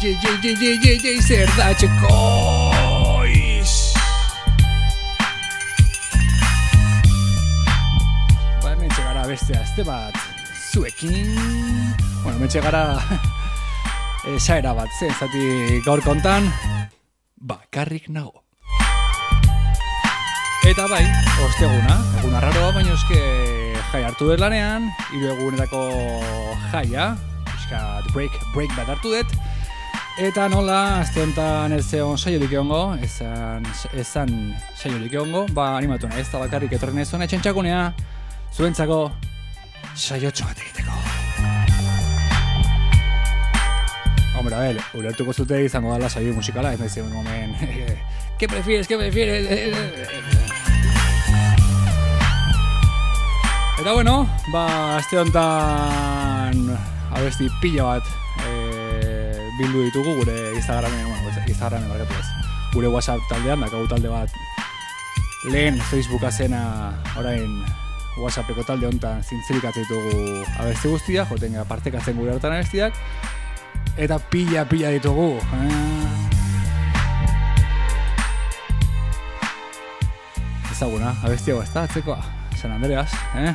zer da txekoiz. Ba, hemen txegara beste azte bat zuekin. Bueno, hemen txegara saera bat zen, zati gaur kontan bakarrik nago. Eta bai, osteguna, egun arraroa, baina eske jai hartu dut lanean, 3 egunetako jaia, eskat break bat hartu dut, eta nola, azte honetan ez zeon saiorik egongo, ezan saiorik egongo, ba animatu nahi, ez da bakarrik etorri nahi zuen etxentxakunea, zuentzako saiotxo bat egiteko. Hombre, a ver, ulertuko zute izango dala saio musikala, ez nahi zeuen gomen, ¿qué prefieres? Eta bueno, ba, azte honetan abesti pila bat bildu ditugu gure Instagramen, Instagramen barkatu ez. Gure WhatsApp taldean, dakagu talde bat lehen Facebooka zena orain WhatsAppeko talde honetan zintzirikatzen ditugu abesti guztia, joten gara partekatzen gure hartan abestiak, eta pila ditugu. Ezaguna, abestiago ez da, atzekoa. San Andreas,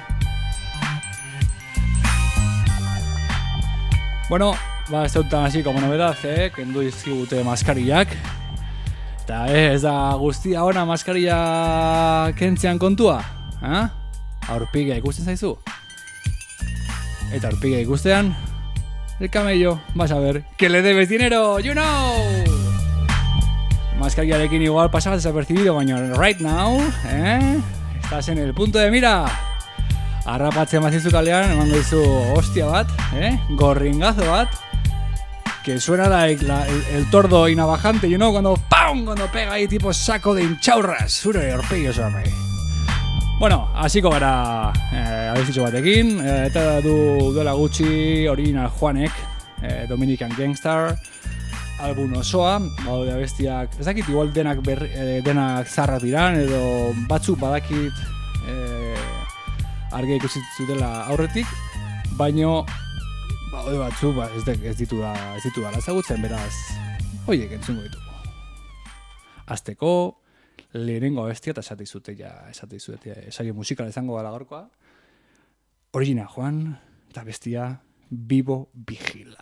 Bueno, ba, ez dut así como novedad, kendu izkigute maskarillak. Eta ez da guztia ona maskarilla kentzean kontua, aurpigia ikusten zaizu. Eta aurpigia ikustean, el camello, vas a ver, que le debes dinero, you know! Maskarillarekin igual pasaba desapercibido, baina right now, estás en el punto de mira. Arrapatzen mazizu kalean, emango dizu hostia bat, gorringazo bat, que suena el tordo inabajante, you know, cuando pega ahí tipo saco de hinchaurras, zure horpegio zoame. Bueno, hasiko gara abestitxo batekin, eta duela gutxi Original Juanek, Dominican Gangstar, album osoa, baude abestiak, ez dakit igual denak zarrak diran, edo batzuk badakit argia ikusi zutela aurretik, baino baude batzuk ez ditu dala ezagutzen, beraz, hoiek entzungo ditugu. Azteko, lehenengo abestia eta esate izute saio musikala izango gala gaurkoa, Original Juan, eta bestia Vivo Vigilao.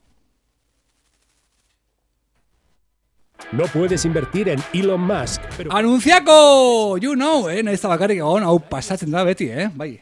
No puedes invertir en Elon Musk, pero... ¡Anunciako! You know, nahiz da bakarrik egon, hau pasatzen da beti, bai.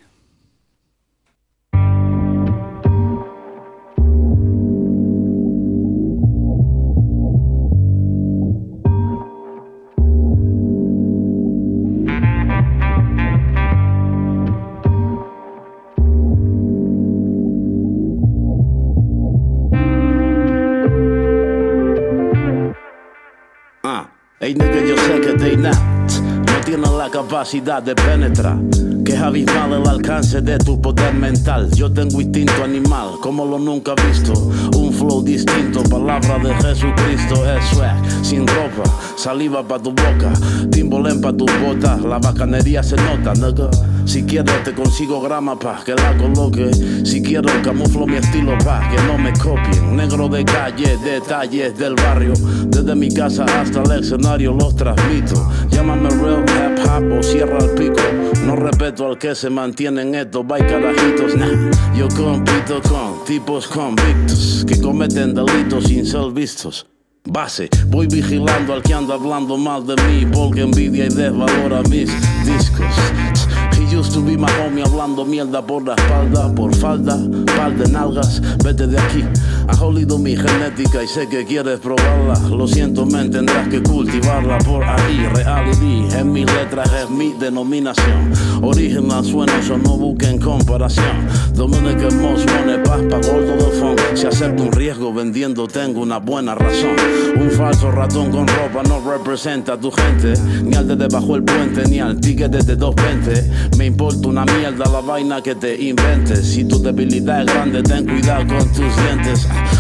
Ey nigga, yo sé que they not no tienen la capacidad de penetrar, que es abismal el alcance de tu poder mental. Yo tengo instinto animal, como lo nunca visto, un flow distinto, palabra de Jesucristo, es swag, sin ropa, saliva pa tu boca, timbolén pa tus botas, la bacanería se nota, nigga. Si quiero te consigo grama pa' que la coloque, si quiero camuflo mi estilo pa' que no me copien. Negro de calle, detalles del barrio, desde mi casa hasta el escenario los transmito. Llámame real hip hop o cierra el pico, no respeto al que se mantiene en estos by carajitos, nah. Yo compito con tipos convictos que cometen delitos sin ser vistos. Base, voy vigilando al que anda hablando mal de mí, porque envidia y desvalora mis discos. He used to be my homie hablando mierda por la espalda, por falda, par de nalgas, vete de aquí. Has olido mi genética y sé que quieres probarla. Lo siento, men, tendrás que cultivarla por ahí. Reality en mis letras es mi denominación. Original suena, eso no busquen comparación. Dominican Moss pone paz pa' gordo de funk. Si acepto un riesgo vendiendo tengo una buena razón. Un falso ratón con ropa no representa a tu gente, ni al de debajo el puente, ni al ticket de 220. Me importa una mierda la vaina que te inventes. Si tu debilidad es grande, ten cuidado con tus dientes.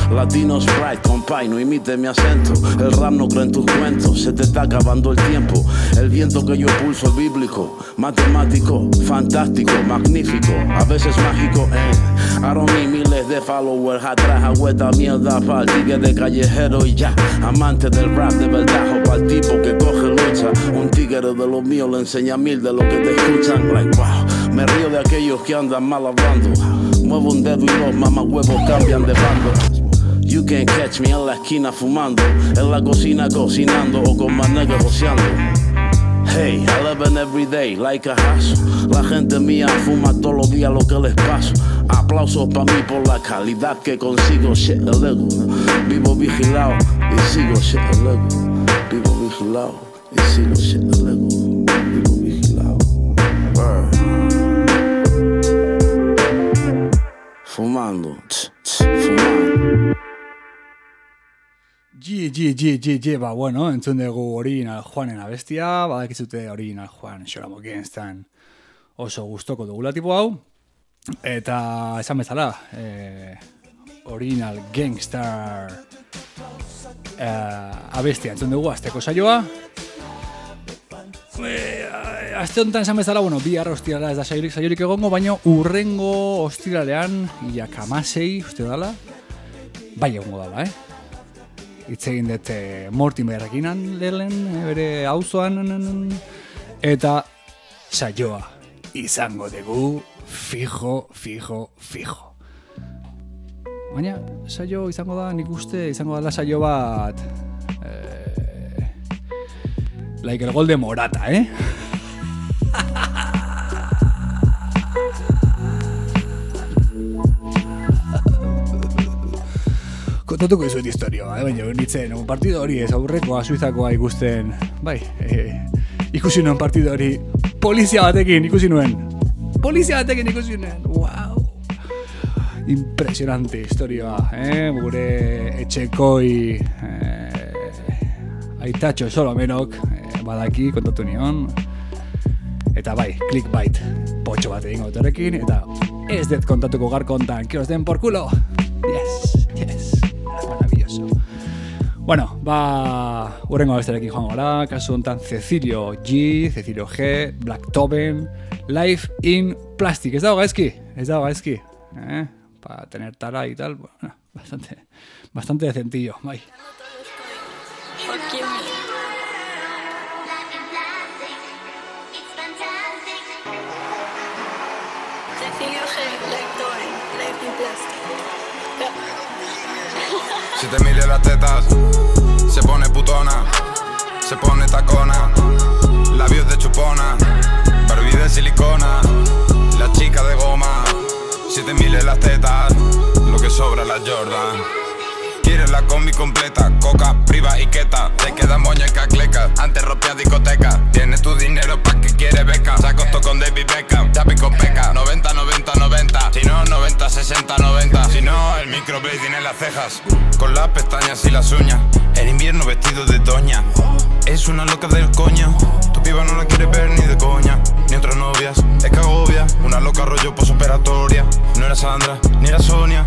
Latino Sprite, compay, no imite mi acento. El rap no cree en tus cuentos, se te está acabando el tiempo. El viento que yo pulso es bíblico, matemático, fantástico, magnífico, a veces mágico, I don't need miles de followers atrás, hago esta mierda para el tigre de callejero y ya. Amante del rap de verdad, o para el tipo que coge lucha. Un tigre de los míos le enseña 1000 de los que te escuchan. Like wow, me río de aquellos que andan mal hablando. Muevo un dedo y los mamahuevos cambian de bando. You can't catch me en la esquina fumando, en la cocina cocinando o con más negros joseando. Hey, I live in every day like a hustle. La gente mía fuma todos los días lo que les paso. Aplausos pa' mí por la calidad que consigo, shit, el ego. Vivo vigilado y sigo, shit, el ego. Vivo vigilado y sigo, shit, el ego. Vivo vigilado. Fumando, fumando. Ba, bueno, entzun dugu Original Juanen abestia, badakizute Original Juan Xoramo Gangstan oso gustoko dugula tipo hau, eta esan bezala, Original Gangstar abestia entzun dugu azteko saioa. Aste honetan esan bezala, bueno, bihar ostirala ez da saiorik egongo, baina urrengo ostiralean, iak 16, uste dala, bai egongo dala, hitz egin dut Mortimerrekin lehen, bere auzoan, eta saioa izango dugu fijo. Baina saio izango da, nik uste izango dela saio bat like el gol de Morata, Kontatuko izuet historioa, baina nintzen, partido hori ez aurrekoa Suizakoa ikusten, bai, ikusi nuen partido hori polizia batekin ikusi nuen, wow! Impresionante historioa, gure etxekoi Aitatxo Solomenok badaki kontatu nion, eta bai, clickbait potxo bat egingo dut eta ez dut kontatuko garko ontan, que os den por culo, yes. Maravilloso. Bueno, urrengo abestarekin joango gara, kasu honetan Cecilio G, Cecilio G, Blacktoven, Life in Plastic. Ez dago gaizki? Para tener tara y tal, bueno, bastante decentillo, bai. Forgive me. Cecilio G, Blacktoven, Life in Plastic. Si te mire las tetas, se pone putona, se pone tacona, labios de chupona, Barbie de silicona, la chica de goma. Si te mire las tetas, lo que sobra la Jordan. Quieres la combi completa, coca, priva y queta. Te quedan moña y cacleca, antes rompía discoteca. Tienes tu dinero pa' que quieres beca. Se acostó con David Beckham, Chapi con peca. 90, 90, 90, si no 90, 60, 90. Si no, el microblading en las cejas, con las pestañas y las uñas. En invierno vestido de doña, es una loca del coño. Tu piba no la quiere ver ni de coña, ni otras novias, es que agobia. Una loca rollo posoperatoria, no era Sandra, ni era Sonia.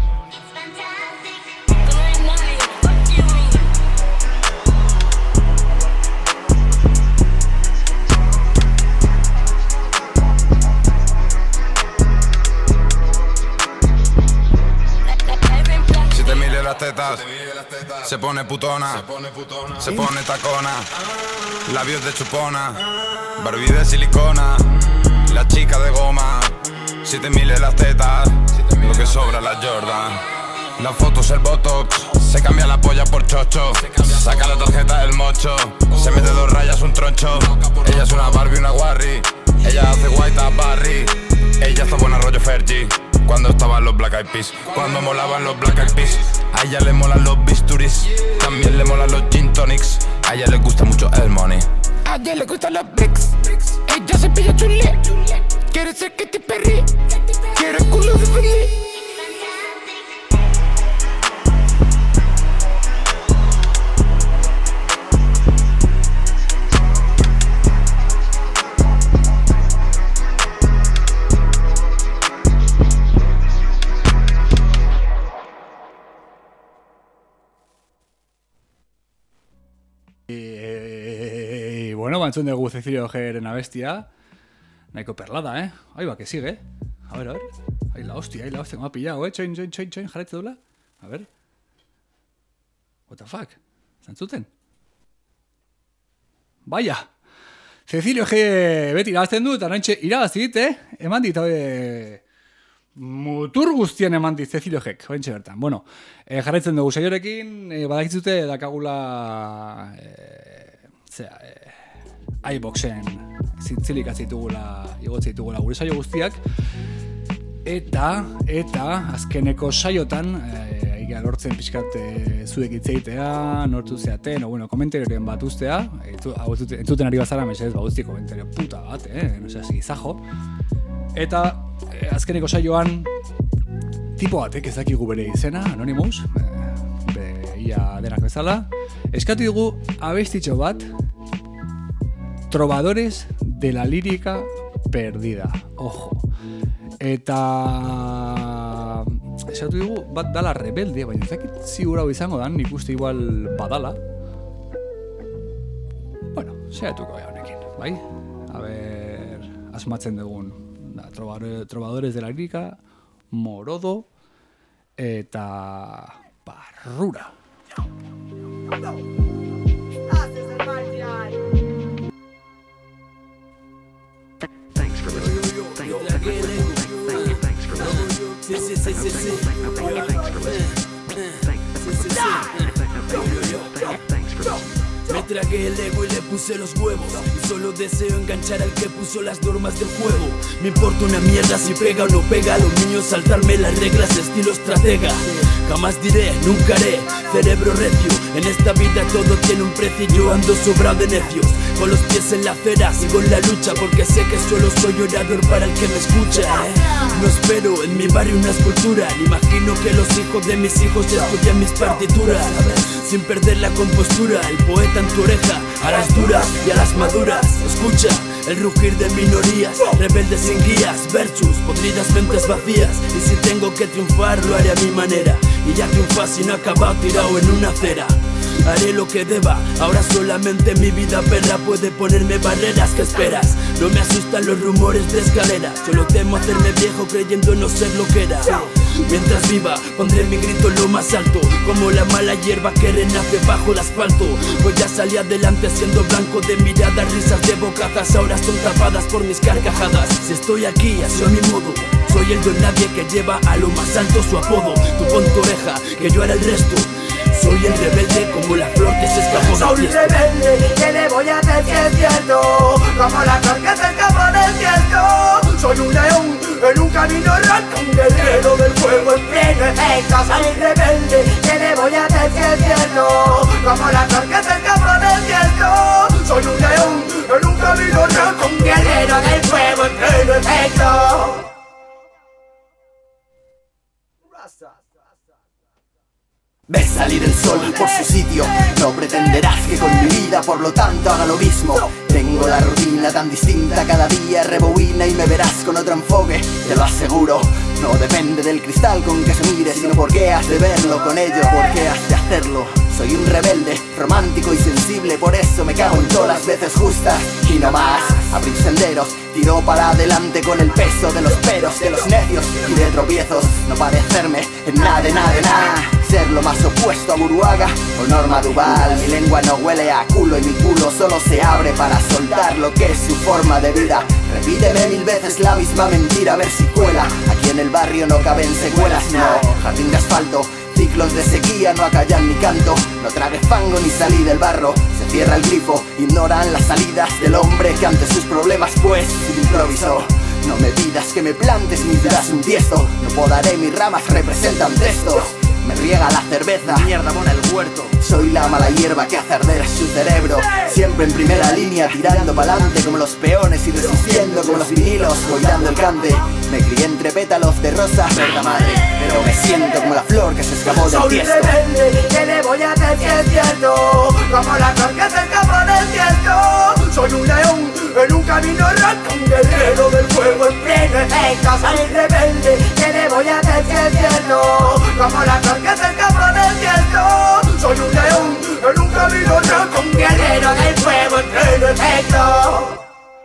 Las tetas, se pone putona, se pone tacona, labios de chupona, Barbie de silicona, la chica de goma. Si te mire las tetas, lo que sobra la Jordan. Las fotos, el botox, se cambia la polla por chocho, saca la tarjeta del mocho, se mete 2 rayas, un troncho. Ella es una Barbie, una Warry, ella hace White a Barry, ella está buena rollo Fergie. Cuando estaban los Black Eyed Peas, cuando molaban los Black Eyed Peas. A ella le molan los bisturis, también le molan los gin tonics. A ella le gusta mucho el money, a ella le gustan los bricks. Ella se pilla chulé, quiere ser Katy Perry, quiere el culo de Fendi. Bueno, bantzun dugu Cecilio Geren abestia. Nahiko perlada, Ahí va, que sigue. A ver. Ahí la hostia, me ha pillado, Choin, jarretze dula. A ver. What the fuck? Zantzuten? Vaya! Cecilio G beti irabazten du, eta nointxe irabazit, Eman dit, mutur guztien eman dit Cecilio Gek, hoentxe bertan. Bueno, jarraitzen dugu saiorekin, badakitzute dakagula iBoxen zintzilik atzitugula, igotzitugula gure saio guztiak, eta azkeneko saiotan, aiga lortzen pixkat zuek itzeitea, nortu zeaten, komentarioren bat ustea, entzuten ari bazara, mesez, guzti komentario puta bat, no sé, gizajo. Eta azkeneko saioan tipo batek ez dakigu bere izena, Anonymous, ia denak bezala, eskatu dugu abestitxo bat, Trovadores de la lírica perdida, ojo. Eta esatu dugu bat dala rebelde, baina ez dakit ziur hau izango dan, nik uste igual badala. Bueno, saiatuko gara honekin, bai? A ber, asmatzen dugun Trovadores de la lírica, Morodo eta Barrura. Me tragué el ego y le puse los huevos, y solo deseo enganchar al que puso las normas del juego. Me importa una mierda si pega o no pega, lo mío es saltarme las reglas estilo estratega. Jamás diré, nunca haré, cerebro recio. En esta vida todo tiene un precio y yo ando sobrado de necios. Con los pies en la acera, sigo en la lucha, porque sé que solo soy orador para el que me escucha, No espero en mi barrio una escultura, ni imagino que los hijos de mis hijos estudian mis partituras. Sin perder la compostura, el poeta en tu oreja, a las duras y a las maduras. Escucha el rugir de minorías, rebeldes sin guías, versus, podridas mentes vacías. Y si tengo que triunfar, lo haré a mi manera. Y ya triunfas y no acabado tirado en una acera. Haré lo que deba, ahora solamente mi vida perra puede ponerme barreras. ¿Qué esperas? No me asustan los rumores de escaleras, solo temo hacerme viejo creyendo no ser lo que era. Mientras viva, pondré mi grito en lo más alto, como la mala hierba que renace bajo el asfalto. Pues ya salí adelante siendo blanco de miradas, risas de bocazas, ahora son tapadas por mis carcajadas. Si estoy aquí, así a mi modo, soy el don nadie que lleva a lo más alto su apodo. Tú pon tu oreja, que yo haré el resto. Soy el rebelde como la flor que se escapó del Soy rebelde, ¿qué le voy a hacer si es cierto? Como la flor que se escapó del cielo. Soy un león en un camino recto, un guerrero del fuego en pleno efecto. Soy rebelde, ¿qué le voy a hacer si es cierto? Como la flor que se escapó del cielo. Soy un león en un camino recto, un guerrero del fuego en pleno efecto. Ves salir el sol por su sitio, no pretenderás que con mi vida por lo tanto haga lo mismo. Tengo la rutina tan distinta, cada día rebobina y me verás con otro enfoque, te lo aseguro. No depende del cristal con que se mire, sino por qué has de verlo con ello, por qué has de hacerlo. Soy un rebelde, romántico y sensible, por eso me cago en todas las veces justas. Y no más, abrir senderos, tiro para adelante con el peso de los peros, de los necios y de tropiezos. No parecerme en nada, ser lo más opuesto a Buruaga o Norma Duval. Mi lengua no huele a culo y mi culo solo se abre para soltar lo que es su forma de vida. Repíteme 1000 veces la misma mentira, a ver si cuela. Aquí en el barrio no caben secuelas, no. Jardín de asfalto, ciclos de sequía no acallan mi canto. No tragué fango ni salí del barro, se cierra el grifo. Ignoran las salidas del hombre que ante sus problemas pues improvisó. No me pidas que me plantes ni serás un tiesto, no podaré, mis ramas representan textos. Me riega la cerveza, mierda mona el huerto. Soy la mala hierba que hace arder su cerebro. Siempre en primera línea, tirando pa'lante como los peones y resistiendo como los vinilos, voy dando el cante. Me crié entre pétalos de rosa, verdad madre, pero me siento como la flor que se escapó del tiesto. Soy rebelde, ¿qué le voy a hacer si es cierto? Como la flor que se escapó del tiesto. Soy un león en un camino recto, un guerrero del fuego en pleno efecto. Soy rebelde, ¿qué le voy a hacer si es cierto? Como la flor que se escapó del cielo. Soy un león en un camino recto, un guerrero guerrero del fuego en pleno efecto.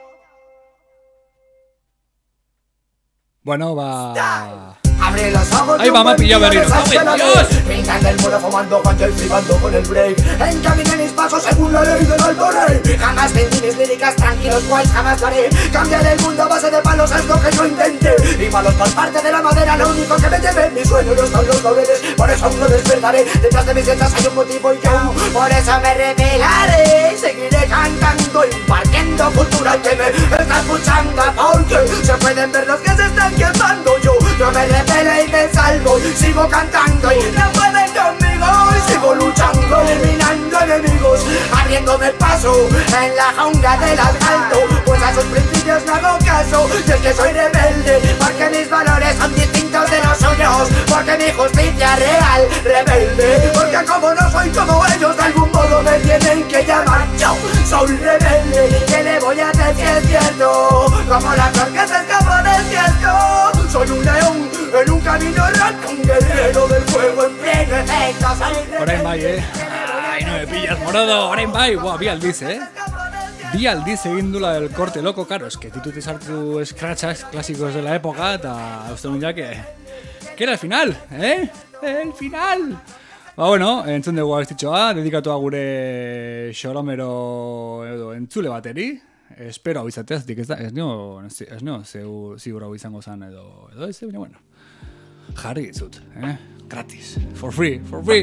Bueno, va... Abre los ojos. Ahí va, me ha pillado Berriro. ¡Dios! Pintan el muro fumando pancha y flipando con el break. Encaminé mis pasos según la ley del alto rey. Jamás vendí mis líricas tranquilos, guays, jamás lo haré. Cambiar el mundo a base de palos es lo que yo intenté. Y palos por parte de la madera, lo único que me llevé. Mi sueño no están los laureles, por eso aún no despertaré. Detrás de mis letras hay un motivo y yo por eso me revelaré. Seguiré cantando, impartiendo cultura al que me está escuchando. Porque se pueden ver los que se están quemando. Yo me revelo y me salvo, sigo cantando y no pueden conmigo. Y sigo luchando, eliminando enemigos, abriéndome paso en la jungla del asfalto. Pues a sus principios no hago caso, y es que soy rebelde, porque mis valores son distintos de los suyos. Porque mi justicia real, rebelde, porque como no soy como ellos, de algún modo me tienen que llamar. Yo soy rebelde, ¿qué le voy a hacer si es cierto? Como la flor que se escapó del desierto. Soy un león en un camino errante, un guerrero del fuego en pleno efecto. Orain bai, Ai, no me pillas, morado. Orain bai, buah, bi aldiz, Bi aldiz egin dula del corte loco, claro, es que ditut sartu scratchas clásicos de la época, eta uste nun ja que era el final, El final! Ba, bueno, entzun dugu abestitxoa, dedikatua gure xolomero edo entzule bateri. Espero hau izatea, ez nio ziur hau izango zen edo ez, baina bueno. Jarri izut, gratis, for free,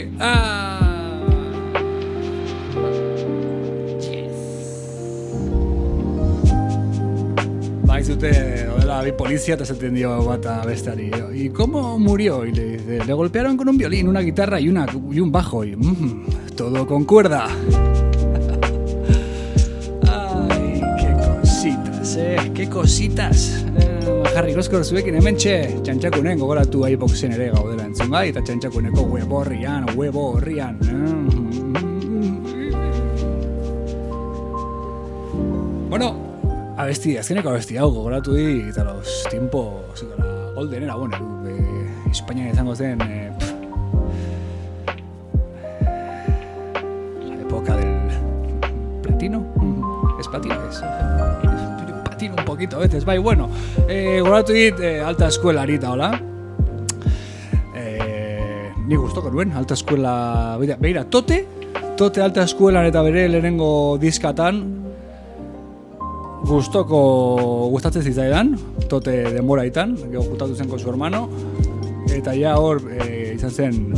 Ba, izute, odela bi polizia eta zaten dio bata bestari. ¿Y cómo murió? Y le dice, le golpearon con un violín, una guitarra y un bajo. Y todo con cuerda. Qué cositas. Jarri Koskor zuekin hementxe txantxakunen gogoratu iBoxen ere gaudela entzungai eta txantxakuneko web horrian. Bueno, azkeneko abesti hau gogoratu di eta los tiempos la golden era, bueno, Espainian izango zen la época del platino. Es platino, un poquito a veces, bai, bueno, goratu dit alta eskuela arita, hola. Ni gustoko nuen, alta eskuela, beira, tote alta eskuelan eta bere lehenengo diskatan gustatzen zitzaidan, tote denboraitan, gero jutatu zen con su hermano, eta ja hor izan zen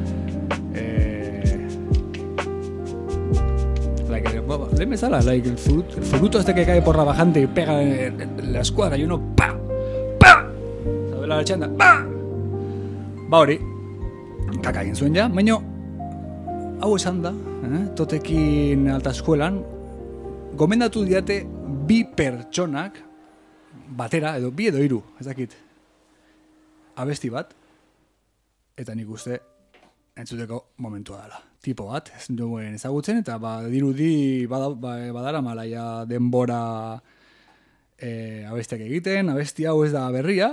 le me sala, el fruto este que cae por la bajante y pega en la escuadra y uno ¡pa! ¿Sabes la chanda? ¡Pa! Ba hori, kaka egin zuen ja, baina hau esan da, totekin alta eskuelan, gomendatu diate bi pertsonak batera, edo bi edo hiru, ez dakit, abesti bat, eta nik uste entzuteko momentua dela. Tipo bat, ez duen ezagutzen, eta dirudi badara malaia denbora abestiak egiten. Abesti hau ez da berria,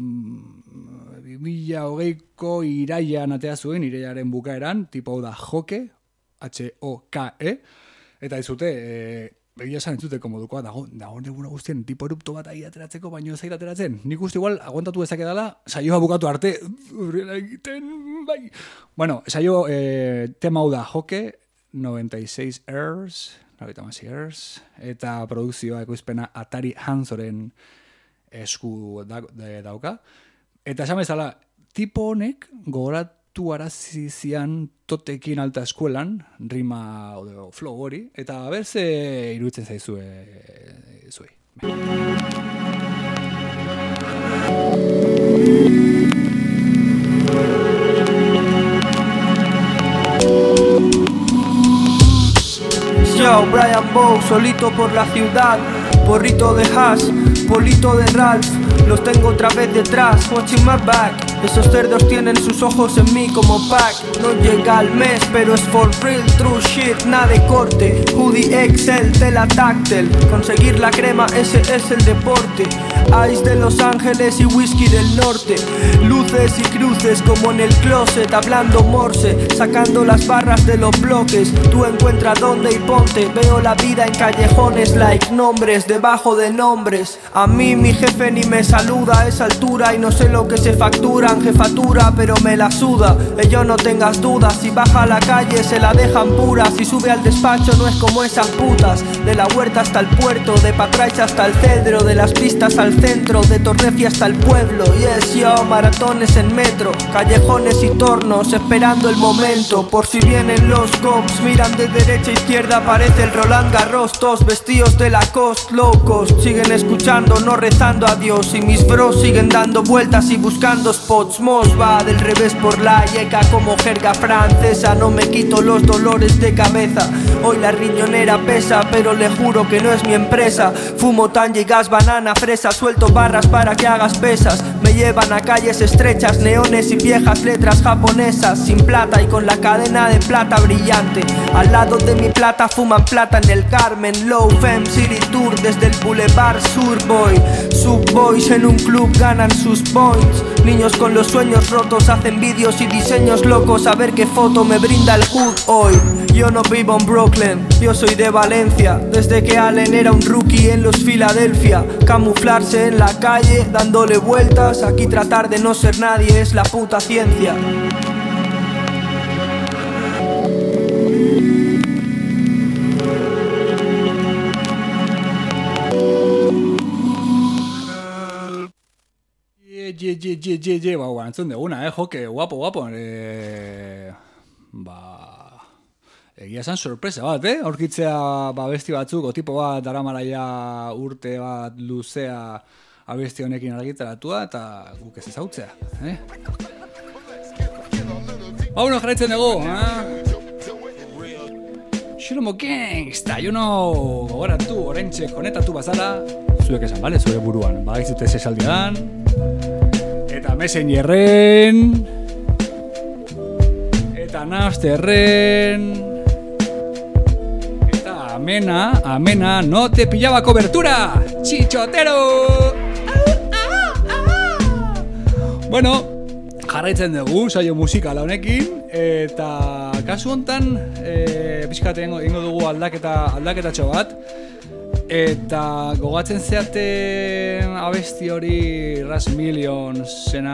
2020ko iraian atea zuen, iraiaren bukaeran, tipo hau da Joke, H-O-K-E, eta izute, begia esan entzuteko modukoa, dago neguna guztien tipo erupto bat ahi ateratzeko, baino ez ateratzen. Nik uste igual, aguantatu ezak edala, saioa bukatu arte, egiten, bai. Bueno, saio tema hau da Joke, 96 Hz, eta produkzioa ekoizpena Atari Hanzoren esku dauka. Eta esan bezala, tipo honek gogoratu arazizian totekin alta eskuelan, rima o flow hori, eta berze iruditzen zaizue zuei. Yo, Brian Bow, solito por la ciudad, porrito de hash, polito de Ralph, los tengo otra vez detrás, watching my back. Esos cerdos tienen sus ojos en mí como Pac. No llega al mes, pero es for real, true shit, nada de corte. Hoodie Excel, tela táctil. Conseguir la crema, ese es el deporte. Ice de Los Ángeles y whisky del norte. Luces y cruces como en el closet, hablando morse, sacando las barras de los bloques. Tú encuentra dónde y ponte. Veo la vida en callejones like nombres debajo de nombres. A mí mi jefe ni me saluda a esa altura y no sé lo que se factura en jefatura, pero me la suda. Ello no tengas dudas, si baja a la calle se la dejan pura. Si sube al despacho no es como esas putas. De la huerta hasta el puerto, de Patraich hasta el cedro, de las pistas al centro, de Torrefi hasta el pueblo. Yes yo, maratones en metro, callejones y tornos, esperando el momento. Por si vienen los cops, miran de derecha a izquierda, parece el Roland Garros. Todos vestidos de Lacoste, low cost. Siguen escuchando, no rezando a Dios. Y mis bros siguen dando vueltas y buscando spots. Mos va del revés por la yeca como jerga francesa. No me quito los dolores de cabeza. Hoy la riñonera pesa, pero le juro que no es mi empresa. Fumo tanja y gas, banana, fresa. Suelto barras para que hagas pesas. Me llevan a calles estrechas, neones y viejas letras japonesas. Sin plata y con la cadena de plata brillante. Al lado de mi plata fuman plata en el Carmen. Low Femme City Tour desde el Boulevard Surboy. Subboys en un club ganan sus points. Niños con los sueños rotos hacen vídeos y diseños locos. A ver qué foto me brinda el hood hoy. Yo no vivo en Brooklyn, yo soy de Valencia. Desde que Allen era un rookie en los Philadelphia. Camuflarse en la calle, dándole vueltas. Aquí tratar de no ser nadie es la puta ciencia. Ba, guantzun deguna, joke, guapo. Egia esan sorpresa bat, aurkitzea abesti batzuk, o tipo bat daramalaia urte bat luzea abesti honekin argitaratua eta guk ez ezautzea, Bueno, jarraitzen dugu, Shilomo Gangsta, gogoratu, oraintxe konetatu bazara, zuek esan, bale, zure buruan, badaizute esaldian, eta Messengerren, eta Napsterren, eta amena, no te pillaba cobertura, chichotero! Bueno, jarraitzen dugu saio musikala honekin, eta kasu hontan pixkat egingo dugu aldaketatxo bat, eta gogatzen zeate abesti hori Ras Million zena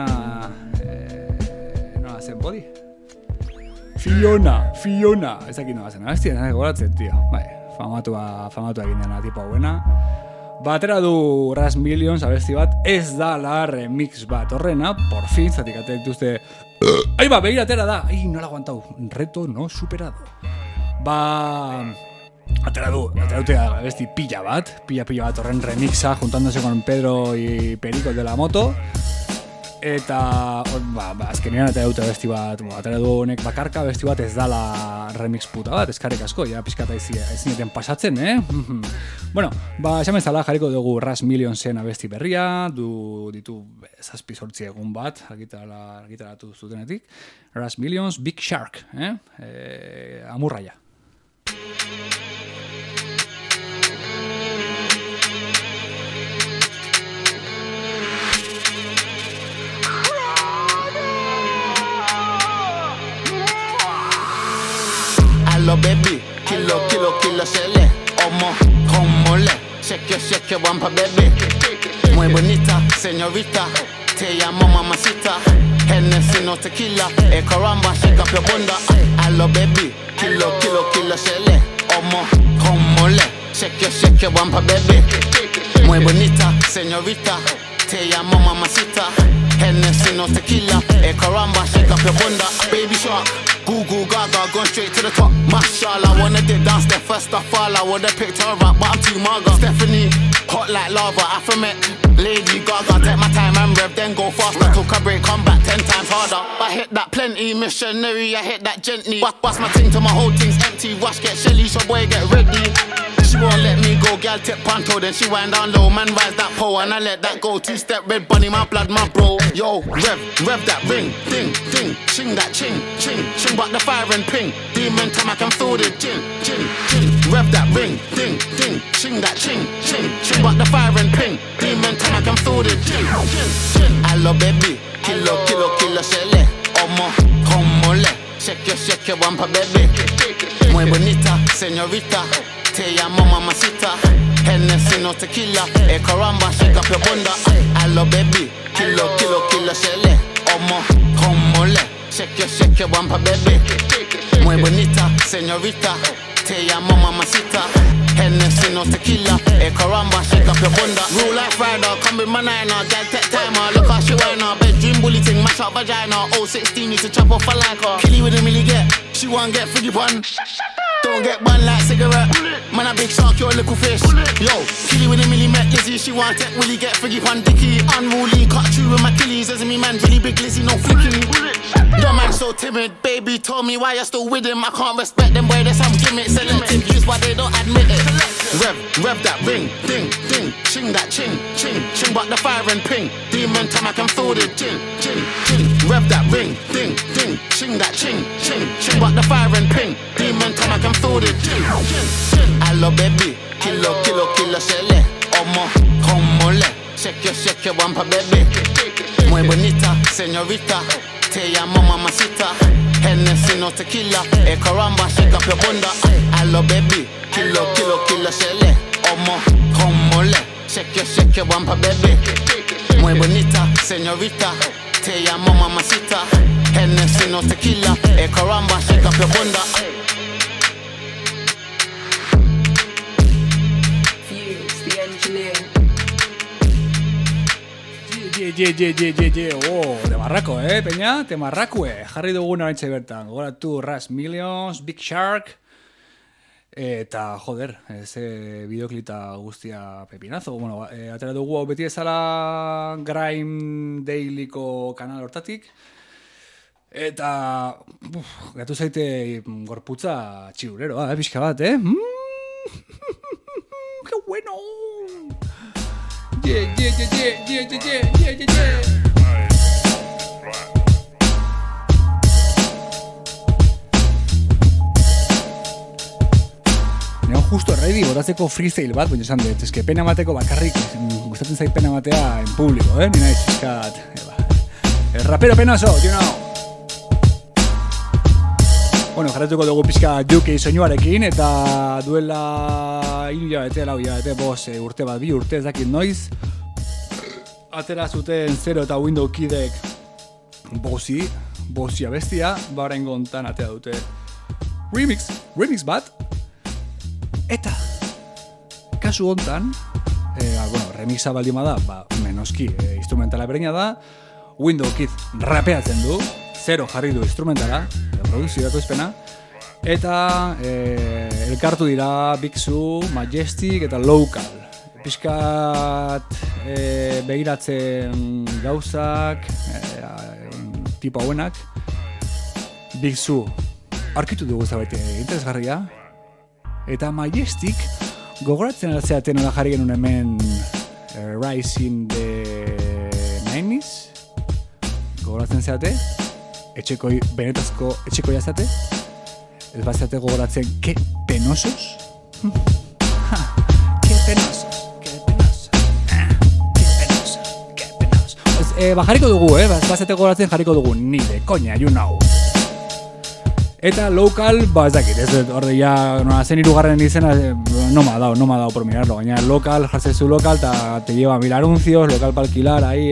nola zen bodi? Fiona, ez dakit nola zen abesti, gogatzen, tio, bai, famatua egin dena tipo hauena. Batera du Ras Millions abesti bat, ez da la remix bat horrena, por fin, zatikate dituzte. Ahí va, begiratera da, no la aguantau, reto no superado. Atera dute abesti pilla bat horren remixa, juntándose con Pedro y Perico de la moto. Eta, azkenean atera dute abesti bat, atera du honek bakarka abesti bat ez dala remix puta bat, eskarrik asko, ja pizkata ezineten pasatzen, Bueno, esan bezala jarriko dugu Ras Millionsen abesti berria, ditu 7-8 egun bat, argitaratu zutenetik. Ras Millions, Big Shark, amurraia. Hello baby, kilo shele, como le, shake wampa baby. Muy bonita, señorita, te llamo mamacita. Hennessy no tequila, caramba, shake up your bunda. Hello baby, kilo shele, como le, shake wampa baby. Muy bonita, señorita, te llamo mamacita. Hennessy no tequila, caramba, shake up your bunda. Baby shark. Google Gaga, going straight to the top. Mashallah, wanna dip down, step first, I fall. I would've picked her up, but I'm too maga. Stephanie, hot like lava, Afromet. Lady Gaga, take my time and rev, then go faster. Took a break, come back 10 times harder. I hit that plenty, missionary, I hit that gently. Bust my ting till my whole thing's empty. Wash, get shelly, your boy get ready. She won't let me go, gal tip panto, then she wind down low. Man rise that pole and I let that go. 2-step red bunny, my blood, my bro. Yo, rev that ring, ding, ding. Ching that ching, ching, ching. Back the fire and ping. Demon time I can feel the gin, gin, gin. Rev that ring, ding, ding. Ching that ching, ching, ching. Back the fire and ping. Demon time I can feel the gin, gin, gin. Hello baby, kilo, shele. Omo, homole. Shake your bumper baby. Muy bonita, señorita. Te llamo mamacita. Hennessy no tequila. Caramba, shake up your bunda. Hello baby, kilo, shele. Omo, homole. Shake your bumper baby. Muy bonita, señorita. Te llamo mamacita. Hennessy no tequila. Caramba, shake up your bunda. Rule like Friday, come with my niner. Gal tech timer, look how she whine her. Bedroom bully ting, mash up vagina. 016 used to chop off a like her. Killy with a milli get, she won't get friggy bun. Don't get bun like cigarette. Man a big shark, you're a little fish. Yo, killy with a milli met Lizzie. She want tech willy get friggy bun dicky. Unruly, cut through with my killies. As me man, really big Lizzie, no flicky. Dumb man so timid, baby told me why you're still with him. I can't respect them, boy, there's some gimmicks. Selective use, but they don't admit it. Rev that ring, ding, ding. Ching that ching, ching, ching. Back the fire and ping. Demon time I can feel the gin, gin, gin. Rev that ring, ding, ding. Ching that ching, ching, ching. Back the fire and ping. Demon time I can feel the gin, gin, gin. Hello baby, kilo, shele. Omo, homole. Shake your bumper baby. Muy bonita, señorita. Te llamo mamacita. Hennessy no tequila. Caramba, shake up your bunda. Hello baby, kilo, shele. Omo, homole. Shake your bumper baby. Muy bonita, señorita. Te llamo mamacita. Hennessy no tequila. Caramba, shake up your bunda. Fuse, the engineer. De marrako, peña? Te marrakue. Jarri dugun oraintxe bertan. Gogoratu Rush Millions, Big Shark. Eta, joder, ze bideoklita guztia pepinazo. Bueno, atera dugu beti ezala Grime Dailyko kanal hortatik. Eta, gatu zaite gorputza txiureroa, pixka bat, ¡Qué bueno! Yeah. Neon justo ready botatzeko freestyle bat, baina esan dut, eske pena mateko bakarrik, gustatzen zait pena matea en público, ni naiz fiskat. El rapero penoso, you know. Bueno, jarretuko dugu pixka UK soinuarekin, eta duela 3 hilabete, 4 hilabete, 5 urte bat, 2 urte, ez dakit noiz. Atera zuten Zero eta Window Kidek Bosia bestia, oraingo hontan atea dute remix bat. Eta kasu hontan, remixa baldin bada, menoski instrumentala bereina da. Window Kid rapeatzen du, Zero jarri du instrumentala, produzioko izpena. Eta elkartu dira Big Su, Majestic eta Local. Piskat begiratzen gauzak, tipo hauenak. Big Su arkitu dugu zabait interesgarria. Eta Majestic gogoratzen altzeaten nola jarri genuen hemen Rising the 90s. Gogoratzen zeate, benetazko etxeko jazate. Ez bazate gogoratzen, que penosos? Que penosos. Jarriko dugu, bazate gogoratzen jarriko dugu, ni de coña, you know. Eta Local, ez dakit, ez horde ya, zen 3. izena, no me ha dado por mirarlo, gaina Local, jartzen zu Local, te lleva 1000 anuncios, Local para alquilar, ahí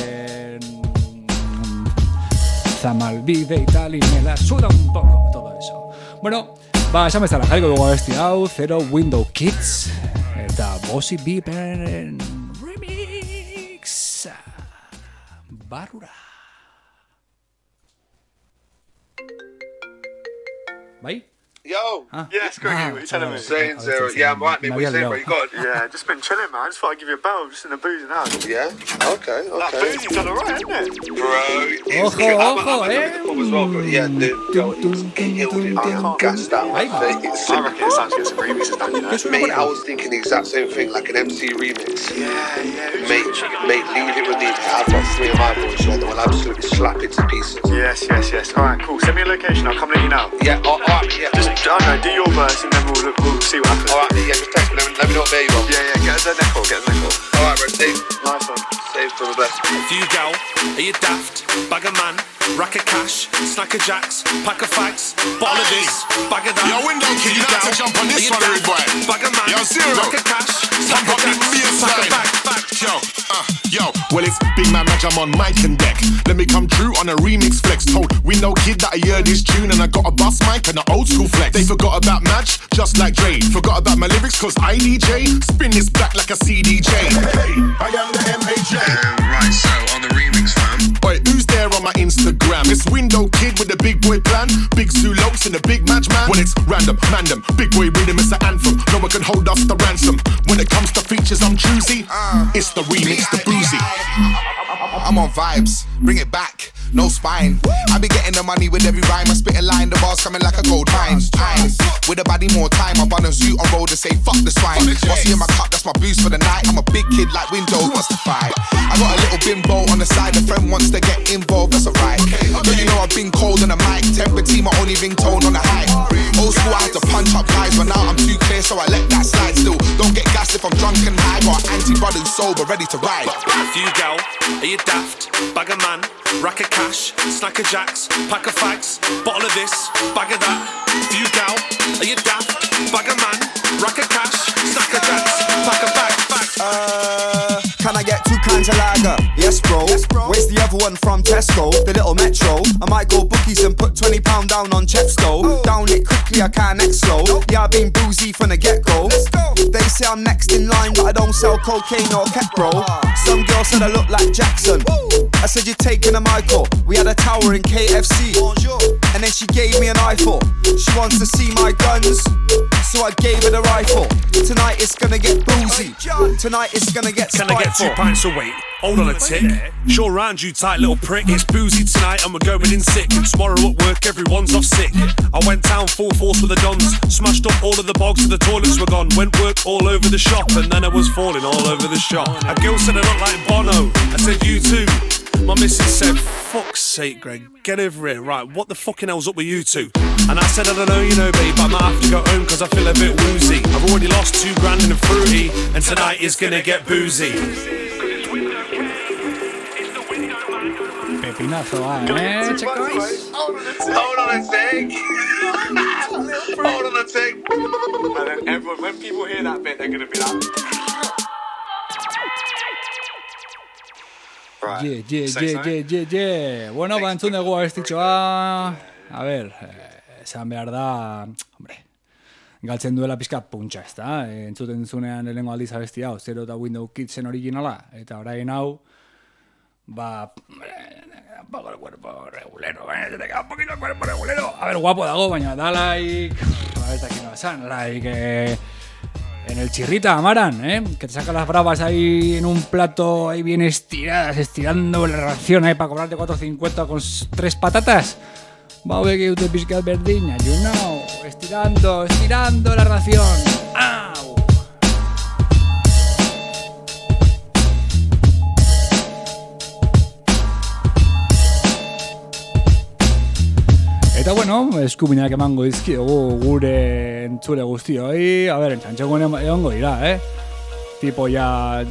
Zamalbide y tal, y me la suda un poco todo eso. Bueno, esan bezala, jarriko dugu abesti hau, Zero Window Kids, eta Bossy Beeper Remix. Barrura. Bai? Yo. Yeah, screw you. What are you telling me? Saying zero. Yeah, I'm right, mate. What are you saying, bro? You got? Yeah, just been chilling, man. I just thought I'd give you a bell, just in the boozing house. Yeah. Okay. That boozing's done alright, isn't it? Bro. Ojo, As well, but yeah, dude, yo, he's killed it. I'm gassed out my face. I reckon it's time to get some remixes done, you know. Mate, I was thinking the exact same thing, like an MC remix. Yeah. Mate, leave it with me. I've got 3 of my boys, so they will absolutely slap it to pieces. Yes. Alright, cool. Send me a location. I'll come let you know. Yeah. Alright. Yeah. Just, I don't know, do your verse and then we'll see what happens. Alright, yeah, just text me, let me know what day you are. Yeah, get us a neckle. Alright, bro, safe. Nice one. Safe for the best. Few gal, are you daft? Bag of man, rack of cash, snack of jacks, pack of fags, bottle of this, bag of that. Yo, window kid, you have to jump on this one, rude boy. Bag of man, yo, zero. rack of cash, snack of jacks, pack of fags. Yo, well it's Big Man Madge, I'm on mic and deck. Let me come true on a remix flex. Told Window Kid that I heard this tune and I got a bus mic and an old school flex. They forgot about Madge, just like Dre. Forgot about my lyrics cause I DJ. Spin this back like a CDJ. Hey, I am the MAJ. Right, so on the remix, fam. Oi, who's there on my Instagram? It's Window Kid with the big boy plan. Big Zulopes and the big Madge man. When it's random, big boy rhythm is an anthem. No one can hold us to ransom. When it comes to features, I'm choosy. It's the remix, the boozy. I'm on vibes, bring it back, no spine. I be getting the money with every rhyme. I spit a line, the bars coming like a gold mine. With a body more time, I bun a suit on road and say fuck the swine. Bossy in my cup, that's my boost for the night. I'm a big kid like Window, who wants to fight? I got a little bimbo on the side, a friend wants to get involved, that's alright. But you know I've been cold on the mic, temper team, my only ringtone on the high. Old school, I had to punch up guys, but now I'm too clear, so I let that slide still. Don't get gassed if I'm drunk and high, got anti-brother who's sober, ready to ride. Few gal, are you daft? Bag of man, rack of cash, snack of jacks, pack of fags, bottle of this, bag of that. Few gal, are you daft? Bag of man, rack of cash, snack of jacks, pack of fags. Can I get 2 kinds of lager? Yes, bro. Where's the other one from Tesco? The little Metro. I might go bookies and put £20 down on Chepstow. Down it quickly, I can't next slow. Yeah, I've been boozy from the get-go. They say I'm next in line, but I don't sell cocaine or ket, bro. Some girl said I look like Jackson. I said you're taking a Michael. We had a tower in KFC, and then she gave me an eyeful. She wants to see my guns, so I gave her the rifle. Tonight it's gonna get boozy. Tonight it's gonna get spiteful. Can I get 2 pints of weight? Hold on a tick. Sure round you tight little prick. It's boozy tonight and we're going in sick. And tomorrow at work everyone's off sick. I went down full force with the dons. Smashed up all of the bogs and the toilets were gone. Went work all over the shop and then I was falling all over the shop. A girl said I look like Bono. I said you too. My missus said, fuck's sake, Greg, get over it. Right, what the fucking hell's up with you two? And I said, I don't know, you know, babe, I might have to go home cause I feel a bit woozy. I've already lost £2 grand in a fruity, and tonight is gonna get boozy. Pepinazo, chicos. Hold on a sec. Hold on a sec. And then everyone, when people hear that bit, they're gonna be like... Bueno, ba, entzun dugu abestitxoa. A ver, esan behar da, hombre, galtzen duela pixka puntxa, ez da? Entzuten zunean lehenengo aldiz abesti hau, Zero eta Window Kidsen originala, eta orain hau, ba, un poco el cuerpo regulero, te queda un poquito el cuerpo regulero. A ver, guapo dago, baina da like, a ver, aquí no esan, like, en el chirrita, Amaran, que te saca las bravas ahí en un plato ahí bien estiradas, estirando la ración ahí para cobrarte 4,50 con 3 patatas. Va a ver que usted pizca verdiña, you know, estirando la ración. ¡Au! Eta bueno, eskubinak emango dizkiogu gure entzule guztioi. A ber, txantxegoen egongo dira, Tipo ya,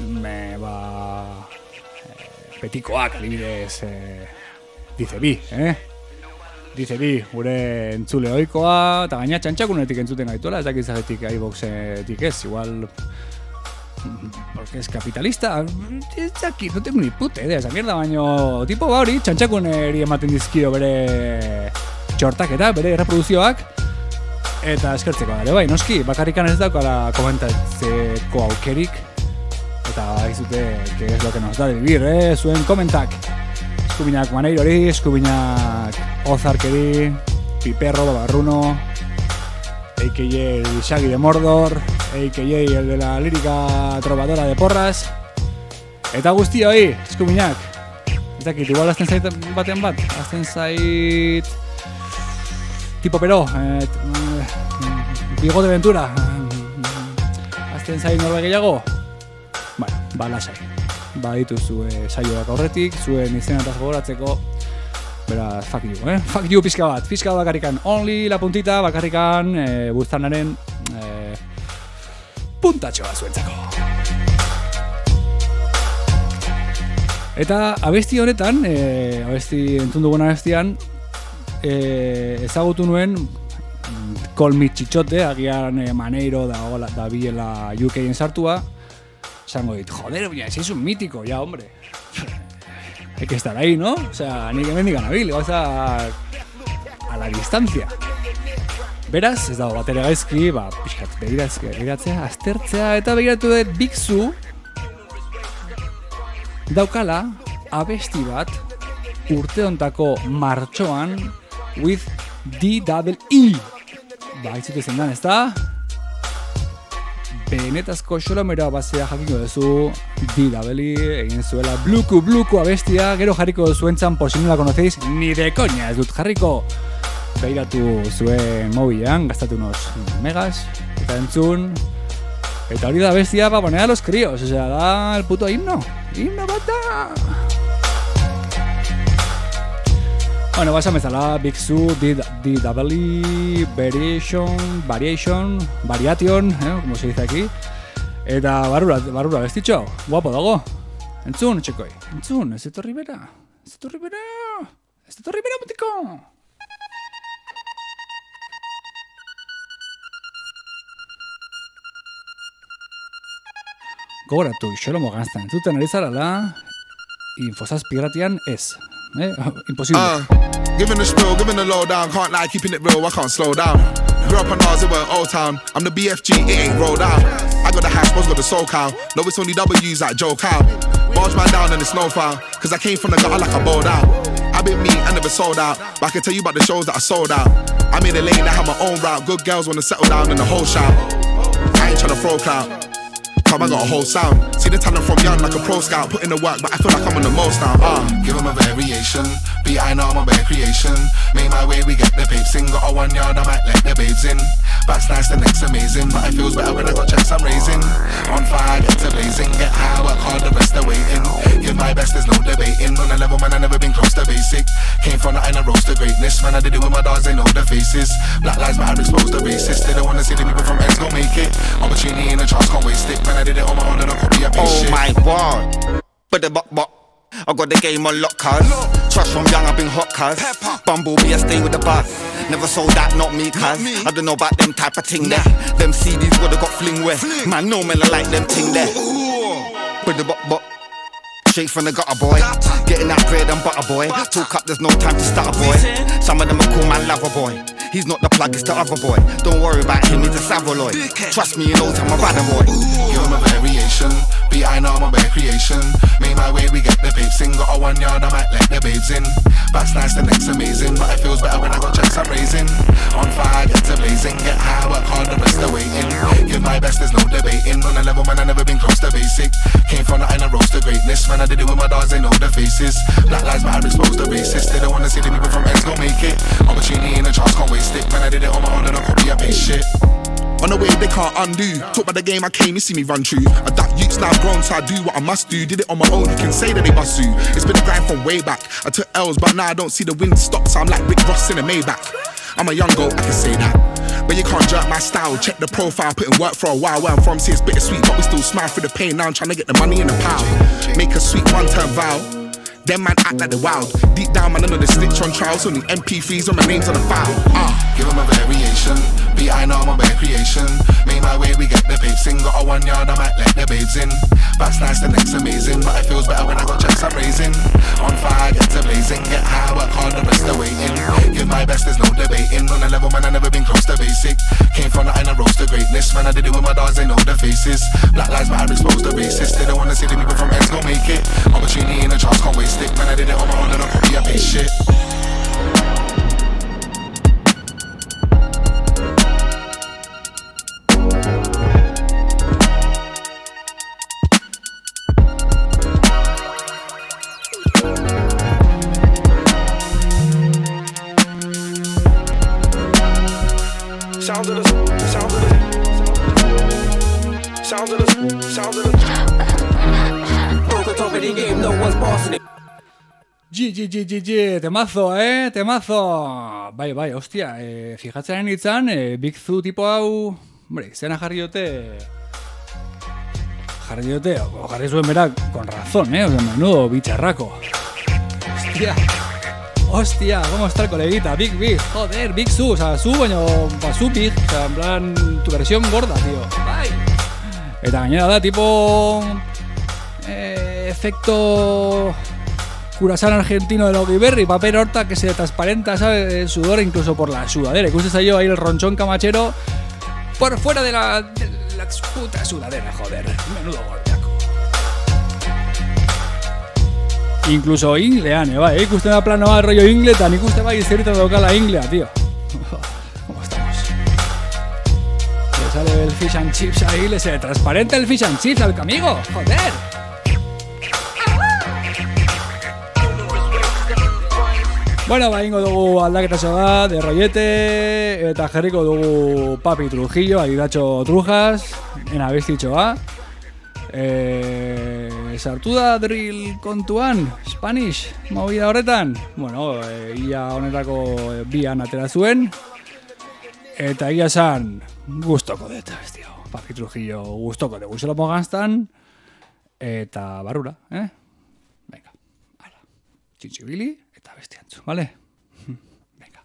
petikoak, adibidez, dice bi, Dice bi, gure entzule oikoa, eta gaina txantxakunetik entzuten gaituela, ez dakit zagetik iVoxetik ez, igual... Porque es capitalista, es aquí, no tengo ni puta idea, esa mierda, baino... Tipo ba hori, txantxakuneri ematen dizkio bere... txortak eta bere reproduzioak eta eskertzeko dara, bai, noski, bakarrikan ez daukala komentatzeko aukerik eta izute que es lo que nos da de vivir, zuen komentak eskubinak Maneirori, eskubinak Ozarkeri, Piperro, Babarruno a.k.a. el Shaggy de Mordor, a.k.a. el de la lírica trovadora de Porras. Eta guzti hoi, eskuminak. Ez dakit, igual azten zait baten bat. Azten zait... tipo pero, bigote ventura. Azten zait norbe gehiago. Bueno, lasai. Dituzu saioak aurretik, zuen izenataz gogoratzeko. Beraz, fuck you, Fuck you pizka bat bakarrikan. Only la puntita bakarrikan buztanaren puntatxoa zuentzako. Eta abesti honetan, entzun dugun abestian, ezagutu nuen Call Me Chichote, agian Maneiro da biela UK-en sartua. Esango dit, joder, ese es un mítico, ya, hombre. Hay que estar ahí, ¿no? O sea, ni que me digan abil, vas a la distancia. Beraz, ez dago batere gaizki, pixkat begiratzea, aztertzea, eta begiratu dut Big Su daukala abesti bat urteontako martxoan with D-double-E. Itzitu zendan, ez da? Benetazko xolomeroa bazea jakingo duzu D-double-E egin zuela Bluku abestia, gero jarriko zuentzan por si no la conocéis, ni de coña ez dut jarriko. Behiratu zuen mobilean, gastatu unos megas, eta entzun. Eta hori da bestia para poner a los críos, o sea, da el puto himno. ¡Himno bata! Bueno, vas a bezala, Big Su, D-double-E, Variation, como se dice aquí. Eta barrura bestitxo, guapo dago. Entzun, txekoi, entzun, ez etorri bera, mutiko! Gogoratu, xolomo ganztan entzuten ari zarala, Infosazpi gratian ez. Imposible. Giving the spill, giving the lowdown. Can't lie, keeping it real, I can't slow down. Grew up on Ours, it went Old Town. I'm the BFG, it ain't rolled out. I got the hash, boss got the soul cow. No, it's only W's like Joe Cow. Barge man down in the snowfall, cause I came from the gutter like I bowled out. I've been me, I never sold out, but I can tell you about the shows that I sold out. I'm in the lane, I have my own route. Good girls wanna settle down in the whole shout. I ain't tryna throw clout. I got a whole sound. See the talent from young like a pro scout. Put in the work, but I feel like I'm on the most now. Give them a variation. I know I'm a bare creation. Make my way, we get the papes in. Got a 1 yard, I might let the babes in. Back's nice, the neck's amazing, but it feels better when I got checks I'm raising. On fire, get to blazing. Get high, work hard, the rest are waiting. Give my best, there's no debating. On a level, man, I never been close to basic. Came from the inner roast to greatness. Man, I did it with my dogs, they know the faces. Black lives matter, exposed the racist. They don't wanna see the people from ends gon' make it. Opportunity in a chance, can't waste it. Man, I did it on my own and I copy a piece shit. Oh my god, but the buck. I got the game on lock, cuz. Trust from young, I've been hot, cuz. Bumblebee, I stay with the buzz. Never sold that, not me, cuz. I don't know about them type of thing there. Them CDs would've got fling where. Man, no man, I like them ting there. But the buck. Straight from the gutter, boy. Getting that bread and butter, boy. Talk up, there's no time to stutter, boy. Some of them are call my lover, boy. He's not the plug, it's the other boy. Don't worry about him, he's a Savaloy. Trust me, you know I'm a badder boy. Give him a variation. I know I'm a bare creation. Make my way, we get the papes in. Got a 1 yard, I might let the babes in. Back's nice, the neck's amazing, but it feels better when I got checks I'm raising. On fire, get to blazing. Get high, work hard, the rest are waiting. Give my best, there's no debating. On a level, man, I never been close to basic. Came from the inner roast to greatness. Man, I did it with my dogs, they know the faces. Black lives matter, exposed the racist. They don't wanna see the people from ends gon' make it. Opportunity in a chance, can't waste it. Man, I did it on my own and I copy a pace shit. On the way they can't undo. Talk about the game I came, you see me run through. I duck youths now grown, so I do what I must do. Did it on my own, you can say that they bust you. It's been a grind from way back. I took L's, but now I don't see the wind stop, so I'm like Rick Ross in a Maybach. I'm a young goat, I can say that. But you can't jerk my style. Check the profile, put in work for a while. Where I'm from, see it's bittersweet, but we still smile through the pain. Now I'm trying to get the money in the pile. Make a sweet one-turn vow. Them man act like the wild. Deep down, man, I know the snitch on trials. Only MP3s on my name's on the file. Give him a variation. I know I'm a bare creation. Make my way, we get the papes in. Got a 1 yard, I might let the babes in. Back's nice, the neck's amazing, but it feels better when I got checks I'm raising. On fire, get to blazing. Get high, work hard, the rest are waiting. Give my best, there's no debating. On a level, man, I never been close to basic. Came from the inner roast to greatness. Man, I did it with my dogs, they know the faces. Black lives matter, exposed the racist. They don't wanna see the people from ends gon' make it. Opportunity in a chance, can't waste it. Man, I did it on my own and I copy a pace shit. Sounds of the top of the game, no one's bossing it. Temazo, temazo. Bai, hostia, fijatzen nintzen, Big Zoo tipo hau, hombre, zena jarri dute, o jarri zuen berak, con razón, o sea, menudo bicharraco. Hostia, ¿cómo está el coleguita? Big, joder, Big Zoo, o sea, Zoo, baina, Zoo Big, o sea, en plan, tu versión gorda, tío. Bai. Eta gainera da, tipo, efecto curasán argentino de Loki Berry, papel horta que se transparenta, ¿sabes? El sudor incluso por la sudadera. Y justo yo ahí el ronchón camachero por fuera de la puta sudadera, joder. Menudo gordaco. Incluso ingleane, bai, ikusten da plano bat rollo ingletan, ikusten bai zerita daukala inglea, tío. ¿Cómo estamos? Le sale el fish and chips ahí, le se transparenta el fish and chips al amigo, joder. Bueno, ingo dugu aldaketa bat, de rollete, eta jarriko dugu Papi Trujillo, Aguidacho Trujas, en abestitxoa. Sartu da drill kontuan, Spanish, movida horretan. Bueno, ia honetako bian atera zuen. Eta ia esan, gustoko dut, bestio. Papi Trujillo gustoko dugu zelo moganztan. Eta barrura, Venga, ala. Txintxibili. Eta bestiantzu, vale? Venga.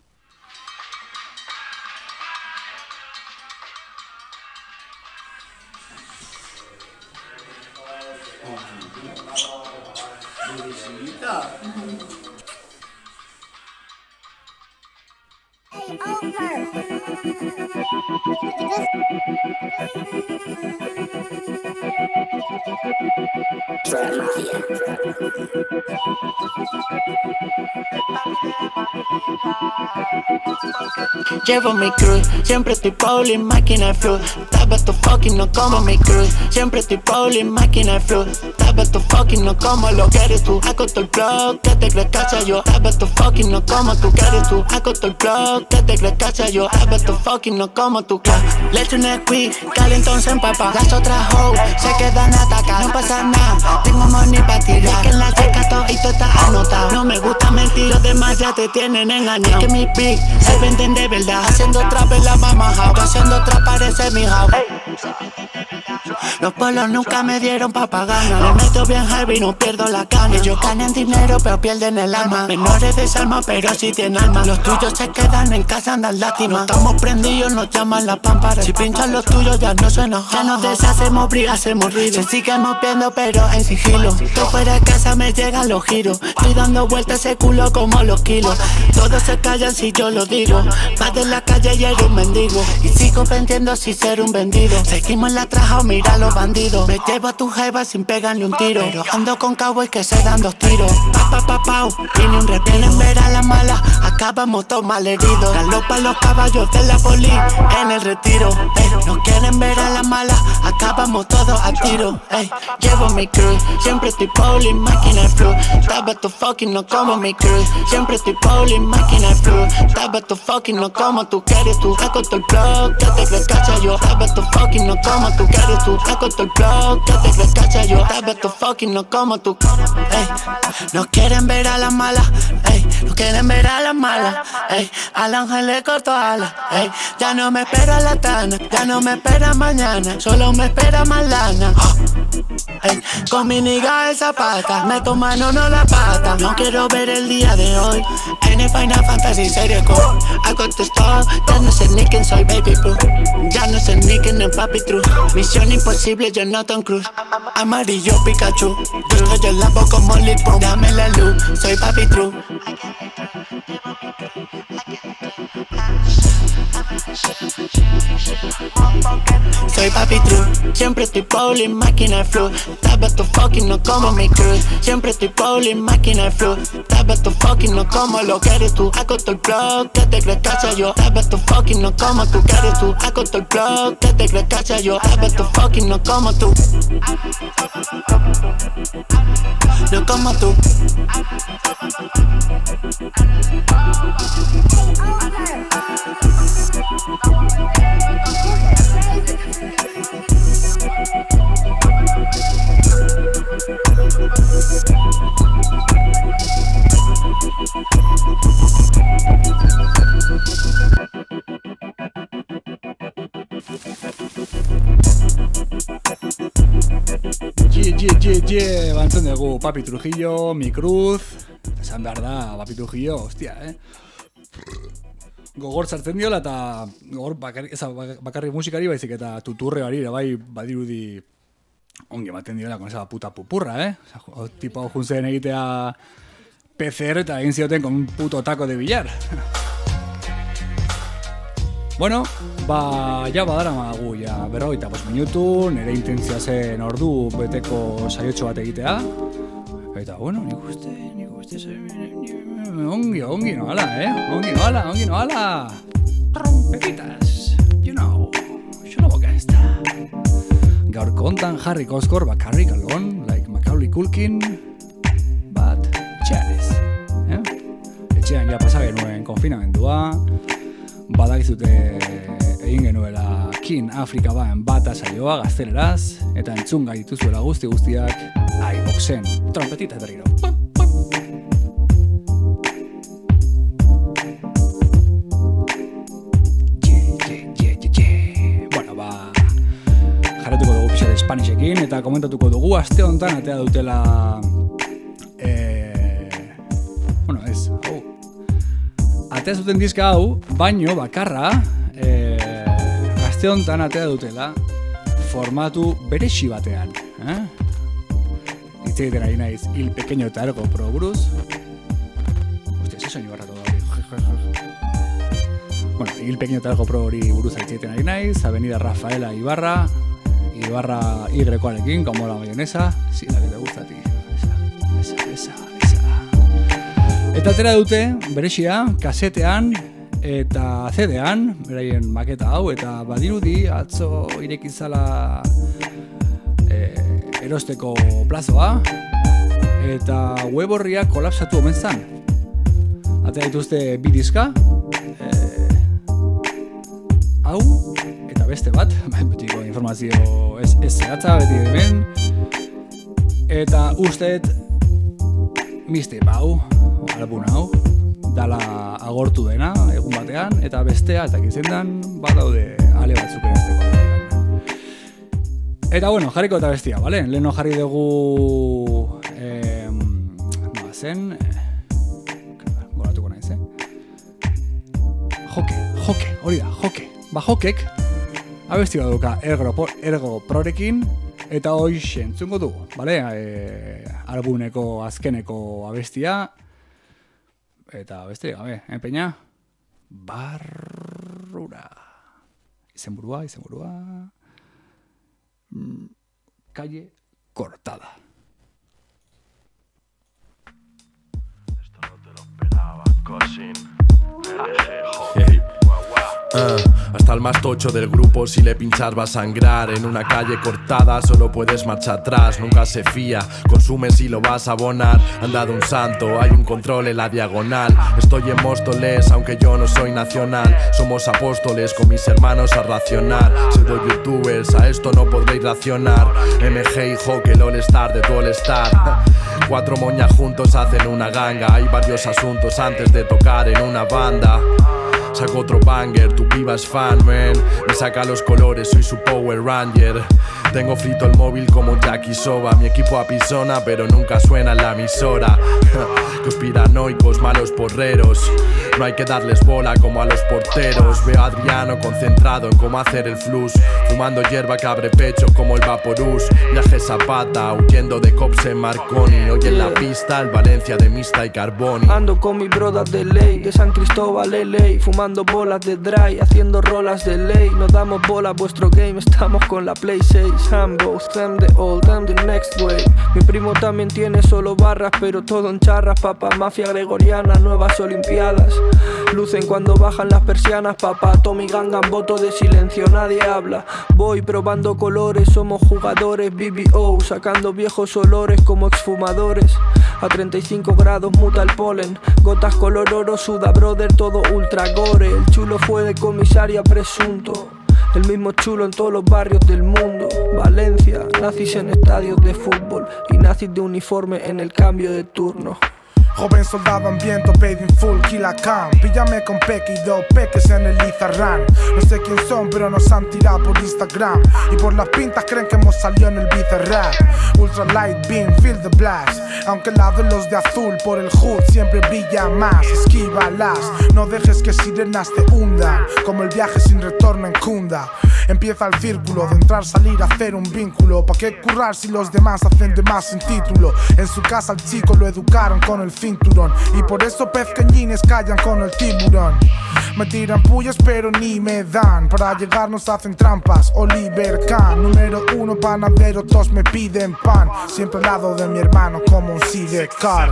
Llevo mi cruz, siempre estoy poli, máquina de flu. Tapa tu fucking, no como mi cruz. Siempre estoy poli, máquina de flu. Tapa tu fucking, no como lo que eres tú. Hago todo el blog, que te crees cacha yo. Tapa tu fucking, no como tú que eres tú. Hago todo el blog, que te crees cacha yo. Tapa tu fucking, no como tú. Le echo un squeak, calentón se empapa. Las otras hoes se quedan atacadas. No pasa nada, tengo money pa' tirar. Que en la checa todo y todo está anotado. No me gusta mentir, los demás ya te tienen engañado. Que mis beats se venden de verdad. Haciendo trap en la mama house. Haciendo trap parece mi house. Los polos nunca me dieron pa' pagar. Le meto bien heavy, no pierdo la cana. Ellos ganan dinero pero pierden el alma. Menores de salma pero sí tienen alma. Los tuyos se quedan en casa, andan lástimas. No estamos prendidos, nos llaman la pámpara. Si pinchan los tuyos ya no suena. Ya nos deshacemos, hacemos ruido. Se siguen viendo pero en sigilo. Tú fuera de casa me llegan los giros. Estoy dando vueltas ese culo como los kilos. Todos se callan si yo lo digo. Vas de la calle y eres un mendigo. Y sigo vendiendo sin ser un vendido. Seguimos en la traja o mira a los bandidos. Me llevo a tu jeva sin pegarle un tiro. Pero ando con cowboys que se dan 2 tiros. Pau, viene un rep. Vienen ver a la mala, acabamos todos malheridos. Galopan los caballos de la poli en el retiro. No quieren ver a la mala, acabamos todos a tiro. Llevo mi cruz, siempre estoy poli, máquina de flu. Tapa tu fucking, no como mi cruz. Siempre estoy poli, máquina de flu. Tapa tu fucking, no como tú quieres tú. Hago todo el blog, que te crees cacha yo. Tapa tu fucking, no como tú quieres tú. Hago todo el blog, que te crees cacha yo. Tapa tu fucking, no como tú. No quieren ver a la mala, no quieren ver a la mala. Al ángel le corto alas. Ya no me espera la tana, ya no me espera mañana, solo me espera más lana. Con mi nigga esa pata, me toman no la pata. No quiero ver el día de hoy en el Final Fantasy serie con algo te stop. Ya no sé ni quién soy, baby boo. Ya no sé ni quién es Papi True. Misión imposible, yo no Tom Cruise. Amarillo Pikachu, yo estoy en la boca como Lil Pump. Dame la luz, soy Papi True. Soy Papi True, siempre estoy poli, máquina de flu. Tapa tu fucking, no como mi cruz. Siempre estoy poli, máquina de flu. Tapa tu fucking, no como lo que eres tú. Hago todo el blog, que te crees cacha yo. Tapa tu fucking, no como tú que eres tú. Hago todo el blog, que te crees cacha yo. Tapa tu fucking, no como tú. No como tú. Bantzen dugu Papi Trujillo, Mi Cruz. Esan behar da, Papi Trujillo, hostia, gogor sartzen diola eta gogor bakarri musikari baizik eta tuturre bari ere bai badirudi ongi ematen diola con esa puta pupurra, tipo hau juntzen egitea PCR eta egin zioten con un puto taco de billar. Bueno, ja badara magu, ja 45 minutu, nire intentzia zen ordu beteko saiotxo bat egitea. Eta, bueno, nik uste, ongi noala, ongi noala. Trompetitas, you know boka ez da. Gaur kontan Harry Koskor bakarrik algon, like Macaulay Culkin, bat txarez. Etxean ja pasa genuen konfinamendua, badakizute egin genuela King Afrika bata saioa gazteleraz, eta entzun gai dituzuela guztiak iVoxen. Trompetita berriro. Bueno, jarretuko dugu pixat Spanishekin, eta komentatuko dugu aste honetan atea dutela atea zuten diska hau, baino bakarra aste honetan atea dutela formatu berexi batean. Itzeiten ari naiz Il Pequeño eta Ergo Pro buruz. Hostia, ese soñu barrato da hori. Bueno, Il Pequeño eta Ergo Pro hori buruz itzeiten ari naiz. Avenida Rafaela Ibarra Y-arekin, como la mayonesa. Sí, la que te gusta a ti. Esa. Eta atera dute, berexia, kasetean eta CD-an, beraien maketa hau, eta badirudi atzo irekizala erosteko plazoa, eta web horriak kolapsatu omen zan. Atera dituzte bi diska, hau, eta beste bat, betiko informazio ez zehatza, beti hemen, eta usteet mixtape hau, album hau, dala agortu dena egun batean, eta bestea, eta gizendan, badaude ale batzuk erazteko. Eta bueno, jarriko eta bestia, bale? Leheno jarri dugu zen goratuko naiz, Joke, hori da, Joke. Jokek abesti baduka Ergo Prorekin, eta hoxe entzungo dugu, bale? Albumeko azkeneko abestia, eta besterik gabe, peña? Barrura. Izenburua. Calle Cortada. Esto no te lo esperaba, Cosin. Hasta el más tocho del grupo, si le pinchas va a sangrar. En una calle cortada solo puedes marcha atrás. Nunca se fía, consume si lo vas a abonar. Han dado un santo, hay un control en la diagonal. Estoy en Móstoles, aunque yo no soy nacional. Somos apóstoles con mis hermanos a racionar. Pseudo youtubers, a esto no podréis racionar. MG y Joke, el all star de tu all star. 4 moñas juntos hacen una ganga. Hay varios asuntos antes de tocar en una banda. Saco otro banger, tu piba es fan, man. Me saca los colores, soy su Power Ranger. Tengo frito el móvil como Jackie Soba. Mi equipo apisona, pero nunca suena en la emisora. Conspiranoicos, malos porreros. No hay que darles bola como a los porteros. Veo a Adriano concentrado en cómo hacer el flus. Fumando hierba que abre pecho como el Vaporus. Viaje Zapata, huyendo de cops en Marconi. Hoy en la pista, el Valencia de Mista y Carboni. Ando con mi brodas de ley, de San Cristóbal, LA. Fumando bolas de dry, haciendo rolas de ley. No damos bola a vuestro game, estamos con la Play 6. Ambos, them the old, them the next way. Mi primo también tiene solo barras, pero todo en charras. Papá, mafia gregoriana, nuevas olimpiadas. Lucen cuando bajan las persianas, papá. Tommy Gangan, voto de silencio, nadie habla. Voy probando colores, somos jugadores BBO, sacando viejos olores como exfumadores. A 35 grados muta el polen, gotas color oro, suda brother, todo ultra gore. El chulo fue de comisaria presunto. El mismo chulo en todos los barrios del mundo. Valencia, nazis en estadios de fútbol y nazis de uniforme en el cambio de turno. Joven soldado hambriento, paid in full, kill a can. Píllame con Peque y dos peques en el Izarran. No sé quién son, pero nos han tirado por Instagram. Y por las pintas creen que hemos salido en el Bizarrap. Ultra light beam, feel the blast. Aunque el lado de los de azul, por el hood siempre brilla más. Esquívalas, no dejes que sirenas te hundan. Como el viaje sin retorno en Kunda. Empieza el círculo de entrar, salir, hacer un vínculo. ¿Pa' qué currar si los demás hacen de más sin título? En su casa al chico lo educaron con el cinturón. Y por eso pezqueñines callan con el tiburón. Me tiran pullas pero ni me dan. Para llegar nos hacen trampas. Oliver Kahn, número 1 panadero, todos me piden pan. Siempre al lado de mi hermano como un sidecar.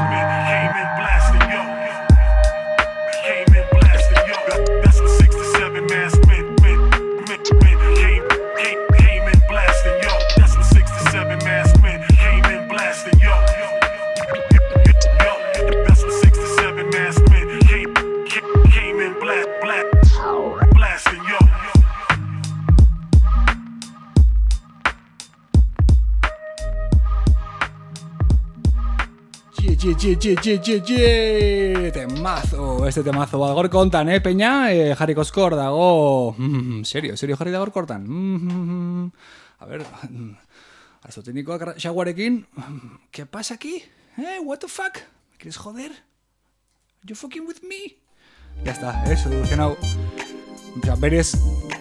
Temazo, este temazo bat gaur kontan, peña, jarriko skor dago, serio jarri da gaur kontan. A ver, azotenikoak xaguarekin, ¿qué pasa aquí? What the fuck? ¿Quieres joder? You fucking with me? Ya está, solucionado. O sea, Beres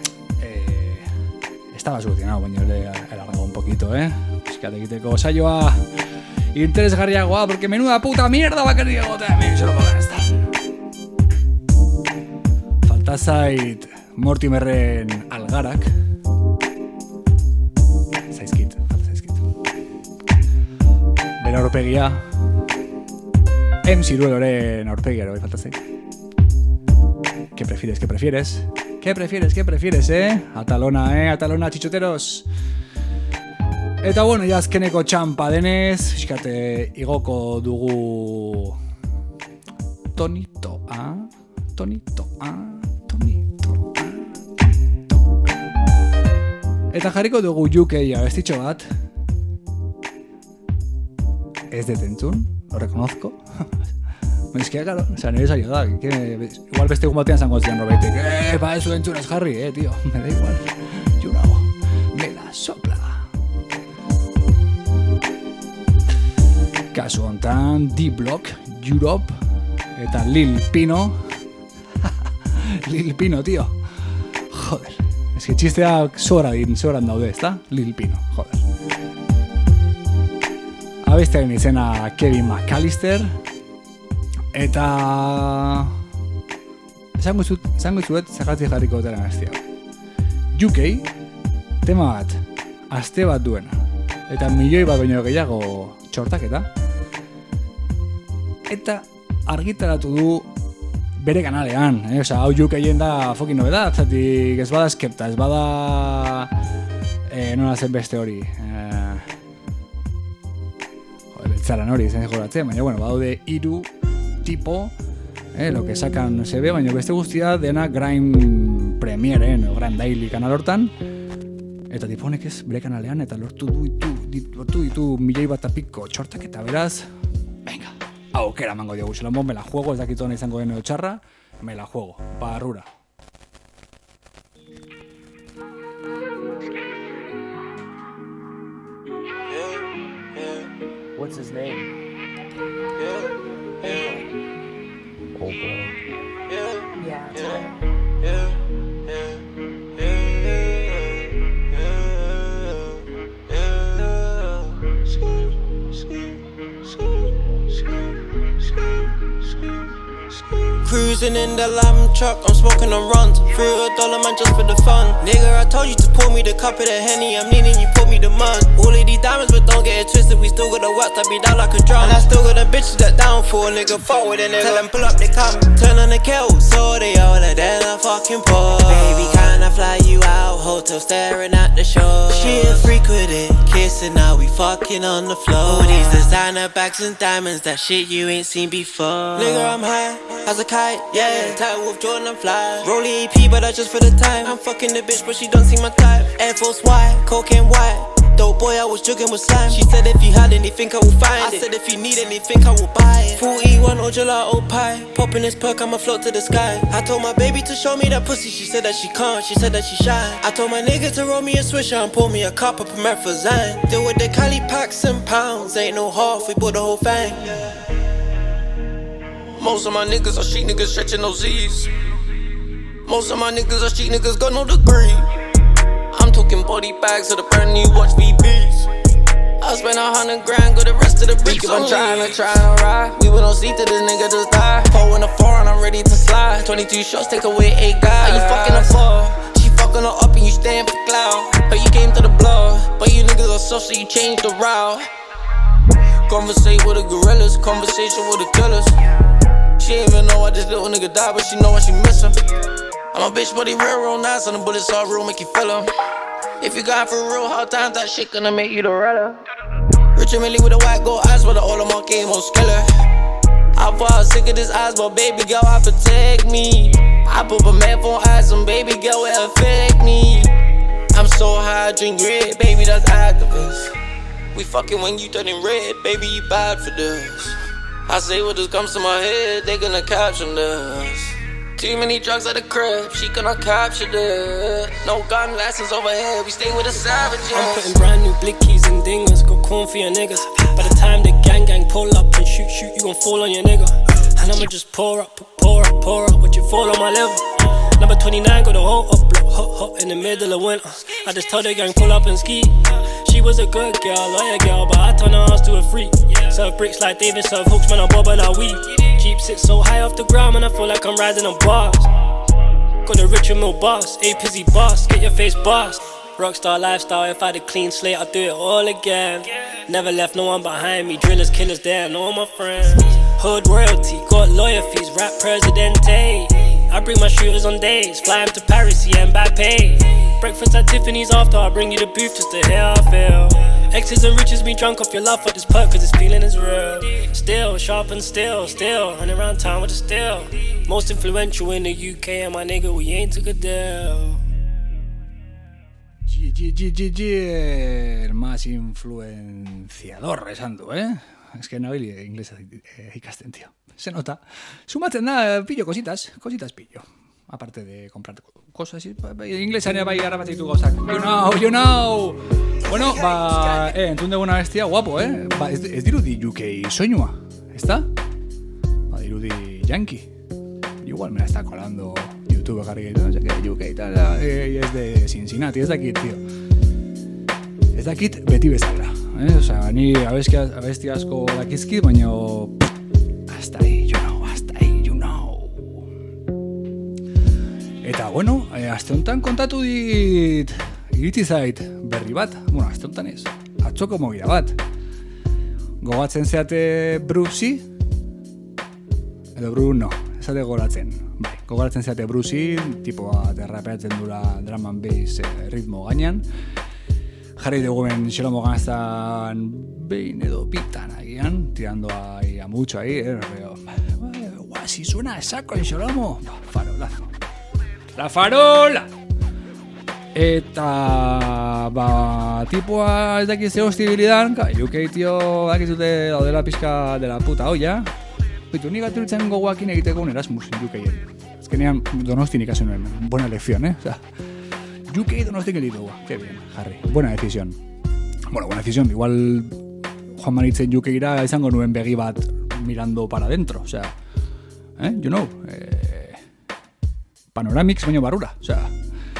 estaba solucionado, baina le he alargado un poquito, Eskatekiteko saioa interesgarriagoa, porque menuda puta mierda bakarrik egotea hemen, se lo puedo gastar. Falta zait Mortimerren algarak. Falta zaizkit. Bere aurpegia. Zirueloren aurpegia, falta zait. ¿Qué prefieres? ¿Qué prefieres, Atalona, chichoteros. Eta bueno, ja azkeneko txampa denez, fiskate igoko dugu tonitoa. Eta jarriko dugu UK abestitxo bat. Ez detentzun, lo reconozco. Es que claro, o sea, nire saio da, igual beste egun batean zango zian Robertek. Eso entzun ez jarri, tío, me da igual. You know, me la sopla. Kasu hontan D-Block, Europe eta Lil Pino. Lil Pino, tío. Joder, es que txisteak sobran daude, ezta? Lil Pino, joder. Abestearen izena Kevin McAllister. Eta esango izuet zergatik jarriko dutaren abestia. UK, tema bat, aste bat duena. Eta milioi bat baino gehiago txortaketa. Eta argitaratu du bere kanalean, Osa, hau UK-en da fucking nobedad, zatik ez bada Skepta, ez bada nola zen beste hori. Beltzaran hori, zen joratzen, baina bueno, badaude hiru tipo, lo que sacan se ve, baina beste guztia dena Grime Premiere, Grime Daily kanal hortan. Eta tipo honek ez bere kanalean eta lortu ditu milioi bat apiko txortak eta beraz, venga, aukera mango diogu zelombo, me la juego, ez dakit hona izango den txarra, me la juego, barrura. What's his name? Cruising in the lamb truck, I'm smoking on runs. $3 man just for the fun. Nigga, I told you to pour me the cup of the Henny. I'm needing you, pour me the mud. All of these diamonds, but don't get it twisted. We still got the work that be down like a drum. And I still got them bitches that down for a nigga. Fuck with a nigga. Tell them pull up, they come. Turn on the kettle, so they all that then I fucking pour. Baby, can I fly you out? Hotel staring at the shore. She a freak with it. Kiss reminiscing, now we fucking on the floor. All these designer bags and diamonds, that shit you ain't seen before. Nigga, I'm high as a kite, yeah. Tight Wolf Jordan, I'm fly. Rollie AP, but that's just for the time. I'm fucking the bitch, but she don't see my type. Air Force white, cocaine white. Dope boy, I was jogging with slime. She said if you had anything, I will find it. I said if you need anything, I will buy it. 41 or gelato pie. Popping this perk, I'ma float to the sky. I told my baby to show me that pussy. She said that she can't, she said that she shy. I told my nigga to roll me a swisher and pour me a cup of Promethazine. Deal with the Cali packs and pounds. Ain't no half, we bought the whole thing. Most of my niggas are street niggas stretching those Z's. Most of my niggas are street niggas, got no degree. I'm talking body bags of the brand new watch VVs. I spent 100 grand, got the rest of the bricks on me. I'm trying to ride. We went on seat to this nigga just die. 4 in the 4 and I'm ready to slide. 22 shots, take away 8 guys. How you fucking a 4? She fucking her up and you staying for clout. But you came to the block. But you niggas are soft, so you changed the route. Conversate with the gorillas, conversation with the killers. She ain't even know why this little nigga died, but she know why she miss him. I'm a bitch, but he real nice, and the bullets all real, make you feel him. If you got for real hard times, that shit gonna make you the redder. Rich and Millie with the white gold eyes, but the all of my game on skiller. I fall sick of this eyes, but baby girl, I protect me. I put my man for eyes, and baby girl, it affect me. I'm so high, I drink red, baby, that's activist. We fucking when you turning red, baby, you bad for this. I say what just comes to my head, they gonna caption this. Too many drugs at the crib, she gonna capture this. No gun license overhead, we stay with the savages. I'm putting brand new blickies and dingers, got corn for your niggas. By the time the gang pull up and shoot, you gon' fall on your nigga. And I'ma just pour up, watch it fall on my level. Number 29 got the whole up block, hot in the middle of winter. I just told the gang pull up and ski. She was a good girl, loyal girl, but I turned her ass to a freak. Serve bricks like David, serve hooks, man, I bob and I weed. Jeep sits so high off the ground, man, I feel like I'm riding on bars. Got a Richard Mill boss, a pizzy boss, get your face bossed. Rockstar lifestyle, if I had a clean slate, I'd do it all again. Never left no one behind me, drillers, killers there, no my friends. Hood royalty, got lawyer fees, rap presidente. I bring my shooters on days, fly them to Paris, yeah, Mbappe. Breakfast at Tiffany's after, I bring you the booth just to hear how I feel. Exes and riches me drunk off your love for this perk, cause this feeling is real. Still, sharp and still, running around town with a still. Most influential in the UK, and my nigga, we ain't took a deal. El más influenciador esan du, Es que nabil inglesa ikasten, tío. Se nota. Sumatzen da, pillo cositas pillo. Aparte de comprar cosas, inglesaria bai arabatzeitu gauzak. You know! Bueno, entzun duguna bestia, guapo, Ba, ez dirudi UK soinua, ezta? Ba, dirudi Yankee. Igual me la está colando YouTube jarri gaitu, no sé que UK y tal, y es de Cincinnati, ez dakit, tío. Ez dakit beti bezala, Osea, ni abesti asko dakizkit, baina hasta ahí, you know. Eta, bueno, aste honetan kontatu dit iritsi zait berri bat. Bueno, aste honetan ez, atzoko mogia bat. Gogatzen zeate Brucey? Edo Bruno, esate goratzen. Bai, gogoratzen zeate Brucey, tipo bat errapeatzen dula drum and bass ritmo gainean. Jarri dugu ben Xelomo Ganaztan behin edo pitan agian, tirando ahí a mucho ahí, guau, si suena a saco en Xelomo, farolazo. La farola! Eta, tipoa ez dakiz ze hostibilidan, UK tio dakizute daudela pizka de la puta olla. Bitu, nik aturitzen gogoakin egiteko un Erasmus UK-en. Ezkenean Donostin ikasi nuen, buena elección, O sea, UK Donostin egiteko, qué bien, Harry, buena decisión. Bueno, buena decisión, igual Juan Manitzen UK-ira izango nuen begi bat mirando para adentro, o sea, you know, Panoramix baino barrura, o sea,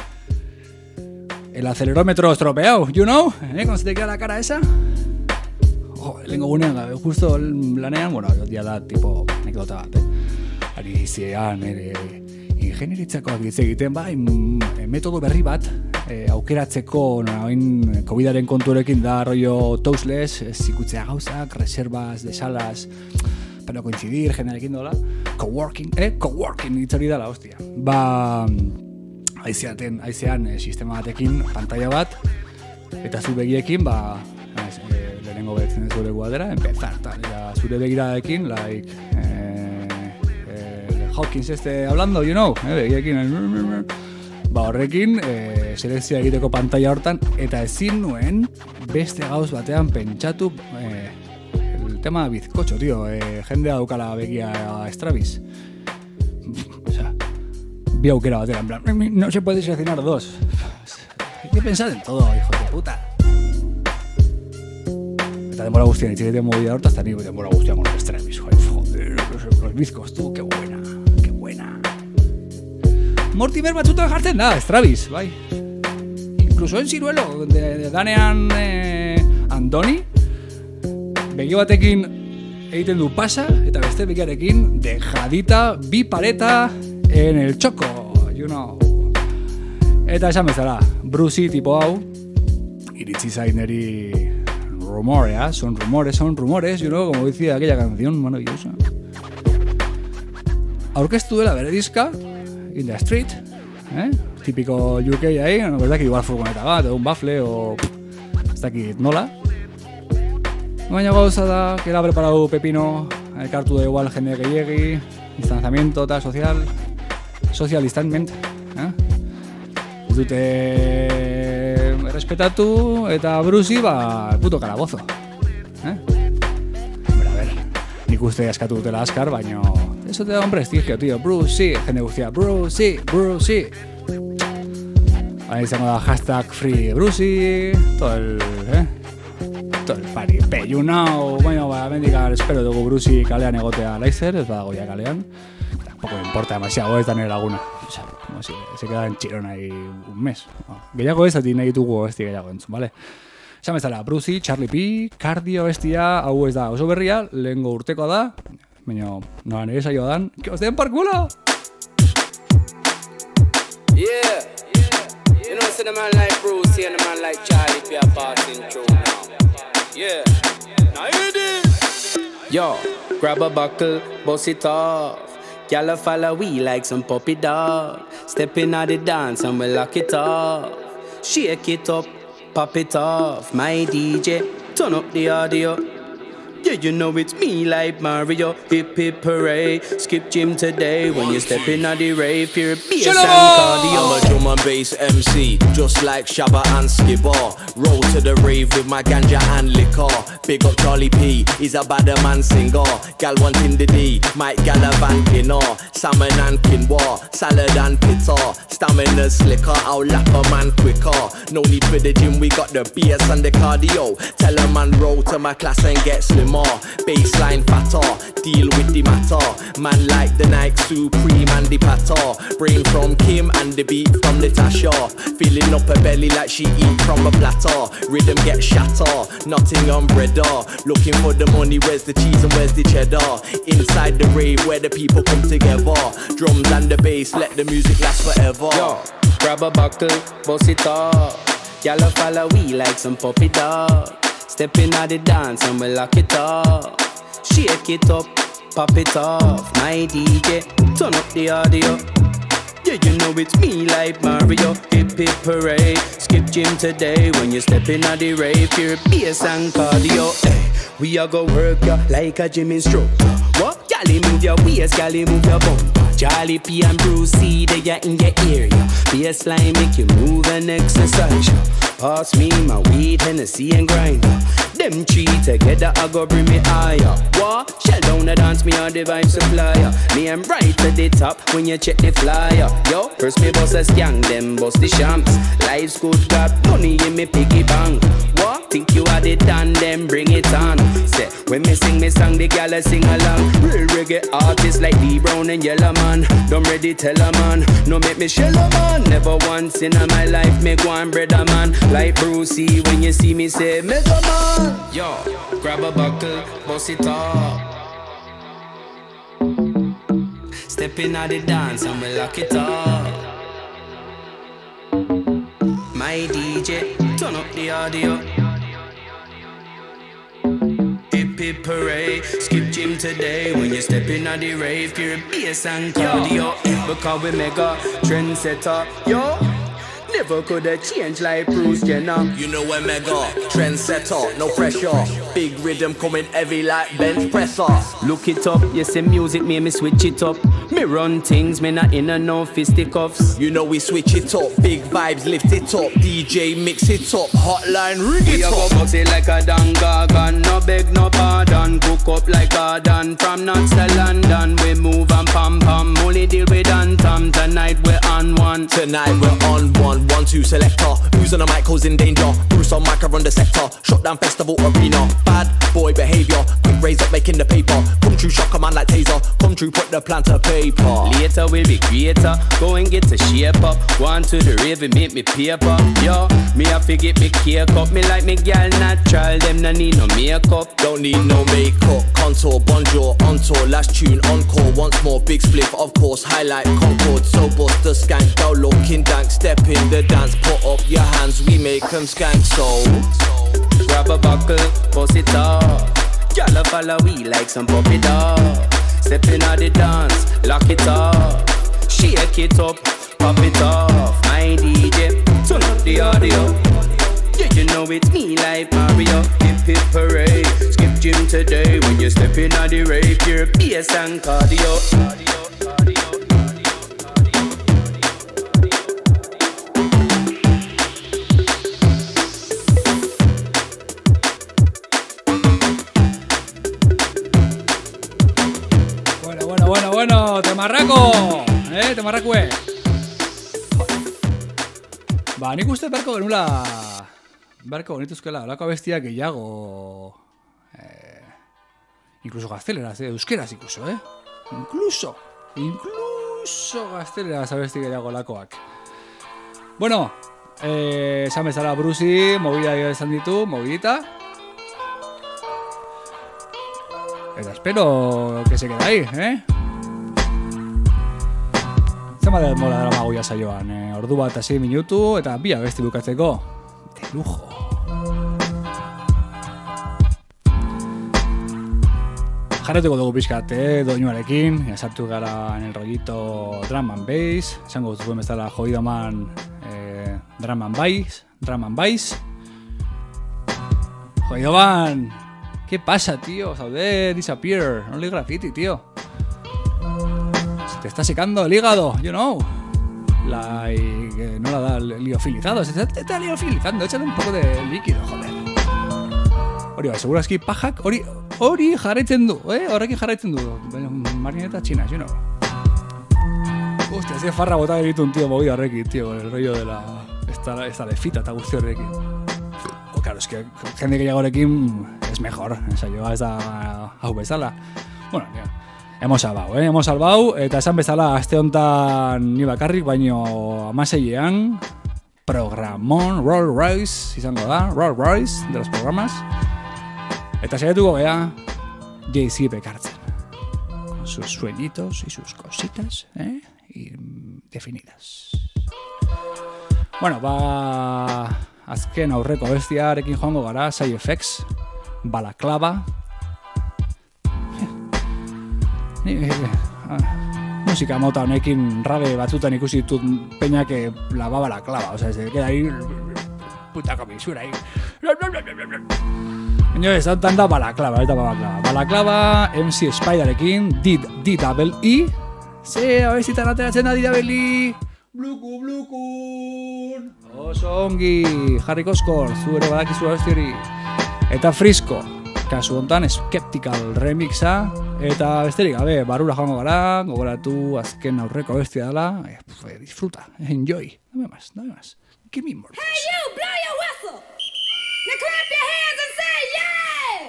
el acelerómetro estropeado, you know, ¿cómo se te queda la cara esa? Lehenko gunean, justo lanean, bueno, ya da tipo anekdota bat, Ari zian, ingenieritzako hitz egiten, bai, metodo berri bat, aukeratzeko, hain COVID-aren konturekin da, rollo touchless, zikutzea gauzak, reservas de salas, para coincidir, jendearekin dola, coworking hitz hori dala, hostia. Ba, aizean sistema batekin, pantalla bat, eta zu begiekin, lehenengo betzen zure guadera, empezar, tal, ya zure begiradekin, like, Hawkins hablando, you know, begiradekin, horrekin, selekzioa egiteko pantalla hortan, eta ezin nuen beste gauz batean pentsatu, el tema bizkotxo, tío, jendea daukala begia Stravis. O sea, vi aukera batera, en plan, no se puede seleccionar dos. Hay que pensar en todo, hijo de puta. Eta denbora guztian itxegiten movida horta, hasta nire denbora guztian con los Stravis. Joder, los bizkos, tú, qué buena, qué buena. Mortimer batzuta jartzen da, Stravis, bai. Incluso en Ciruelo, de Danean Andoni, begi batekin egiten du pasa, eta beste begiarekin dejadita, bi pareta en el choco, you know. Eta esan bezala, Brucey tipo hau, iritsi zaineri rumorea, son rumores, you know, como decía aquella canción maravillosa. Aurkeztu dela bere diska, In the Street, típico UK ahí, no es que igual furgoneta bat, un bafle o ez dakit nola. Baina gauza da, que la ha preparado Pepino, elkartu da igual jende gehiegi, distanciamiento eta social distancement, ez dute respetatu eta Brucey, puto calabozo. Hombre, a ver, nik uste askatu dutela askar, baina eso te da un prestigio, tío. Brucey, jende guztia, Brucey. Ahí izango da hashtag free Brucey, todo el party, you know. Bueno, bendiga, espero dugu Brucey kalean egotea laizer, ez badago ya kalean. Tampoco me importa demasiado, ez da nire laguna. O sea, como si se queda en Chirón ahí un mes. Gehiago ez, ati nahi ditugu gehiago entzun, vale? Esan bezala, Brucey, Charlie P, Cardio hau ez da oso berria, lehengo urtekoa da, baina nola nire saioa dan, que os den por culo! Yeah, you know, see the man like Brucey and the man like Charlie P are passing through now. Yeah, now hear this. Yo, grab a buckle, bust it off. Y'all follow we like some puppy dog. Step in at the dance and we lock it off. Shake it up, pop it off. My DJ, turn up the audio. Yeah, you know it's me like Mario. Hip hip hooray. Skip gym today when you step in at the rave. You're bass and cardio. I'm a drum and bass MC, just like Shabba and Skibber. Roll to the rave with my ganja and liquor. Big up Charlie P, he's a bad man singer. Gal wanting the D, Mike Gallivant or salmon and quinoa, salad and pita. Stamina slicker, I'll lap a man quicker. No need for the gym, we got the bass and the cardio. Tell a man roll to my class and get slim. Baseline fatter, deal with the matter. Man like the Nike Supreme and the patter. Brain from Kim and the beat from Natasha. Filling up her belly like she eat from a platter. Rhythm get shatter, Nottingham breader. Looking for the money, where's the cheese and where's the cheddar? Inside the rave where the people come together. Drums and the bass, let the music last forever. Yo, grab a buckle, bust it up. Y'all follow we like some puppy dog. Step in at the dance and we lock it up. Shake it up, pop it off. My DJ, turn up the audio. Yeah, you know it's me like Mario. Hip hip hooray. Skip gym today when you step in at the rave. Pure bass and cardio. Hey, we a go work ya like a gym instructor. What? Gally move your waist, gally move your bumper. Charlie P and Brucey, they are in your area. Bassline make you move and exercise. Pass me my weed, Hennessy and grind. Them three together, I go bring me higher. What? Shell down the dance, me on the vibe supplier. Me I'm right to the top when you check the flyer. Yo, first me boss a skank, them bust the shamps. Life's good, got money in me piggy bank. What? Think you had it done, then bring it on. Say, when me sing me song, the gala sing along. Real reggae artists like Lee Brown and Yellow Man. Don't ready tell a man, no make me shell a man. Never once in my life me go and bread a man. Like Brucey, when you see me say Mega Man. Yo, grab a buckle, bust it up. Step in at the dance and we lock it up. My DJ, turn up the audio. Hip hip hooray. Skip gym today when you step in at the rave. Pure bass and cardio. Because we mega trendsetter. Yo, never never coulda changed like Bruce Jenner. You know we're mega, trendsetter, no pressure. Big rhythm coming heavy like bench presser. Look it up, you see music made me switch it up. Me run things, me not in a no fisticuffs. You know we switch it up, big vibes lift it up. DJ mix it up, hotline ring it up. We go box it like a dangagan, no beg no pardon. Cook up like Garden, from Knots to London. We move and pam pam, only deal with Antam. Tonight we're on one. Tonight we're on one, 1-2 selector. Who's on the mic who's in danger? Bruce on mic around the sector. Shut down festival arena. Bad boy behavior. Quick raise up making the paper. Come true shock a man like taser. Come true put the plan to paper. Later we'll be greater. Go and get the shape up. One to the rave and make me paper. Yo, me have to get me cake up. Me like me gal natural. Them no need no makeup. Don't need no makeup. Contour, bonjour, on tour. Last tune, encore. Once more, big split, of course. Highlight Concord. So bust the skank. Go looking dank. Step in the dance. Put up your hands. We make them skank. So grab a buckle, bust it up. Y'all follow we like some puppy dog. Step in at the dance, lock it up. Shake it up, pop it off. My DJ, turn up the audio. Yeah, you know it's me like Mario. Hip hip parade, skip gym today. When you step in at the rave, you're bass and cardio. Bueno, temarrako! Temarrakue! Ba, nik uste berko genula... Berko genituzkela, olako abestiak gehiago... Incluso gazteleraz, euskeraz incluso, Incluso gazteleraz abesti gehiago lakoak. Bueno, esan bezala Brucey, movida esan ditu, movidita. Eta espero que se quede ahí, Zema de mola dara magoia saioan, ordu bat 6 minutu eta bi abesti bukatzeko. De lujo. Jarretuko dugu pixkat, doinuarekin, sartu gara en el rollito drum and bass, esango zuen bezala jodido man drum and bass. Jodido man, ¿qué pasa, tío? Sauder, disappear, no le graffiti, tío. Te está secando el hígado, you know. No la da liofilizado, se está liofilizando, échale un poco de líquido, joder. Hori, seguro eski pajak, hori jarraitzen du, horrekin jarraitzen du. Marineta chinas, you know. Hostia, ez de farra bota geritu un tío movido horrekin, tío, el rollo de la... Esta lefita eta guzti horrekin. Claro, es que jende gehiago horrekin es mejor, ensaioa ez da hau bezala. Bueno, tío. Hemos salvau, eta esan bezala aste hontan ni bakarrik, baino 16ean programon Rolls Royce izango da, Rolls Royce de los programas. Eta saiatuko gea Jay-Z bekartzen. Con sus sueñitos y sus cositas, y definidas. Bueno, azken aurreko abestiarekin joango gara, Side Effects, Balaklava. Musika mota honekin rabe batzutan ikusi ditut peña que lavaba la clava, o sea, se queda ahí puta comisura ahí. Baina ez da Balaklava, Balaklava MC Spiderekin, D-Double-E. Ze, abestitan ateratzen da D-Double-E. Blukun. Oso ongi, Harry Koskor, zu ere badakizu abesti hori. Eta Frisco. Kasu hontan Skeptical remixa eta besterik gabe barrura joango gara, gogoratu azken aurreko abestia dela, disfruta, enjoy, dame más, give me more. Hey you, blow your whistle, now clap your hands and say yeah,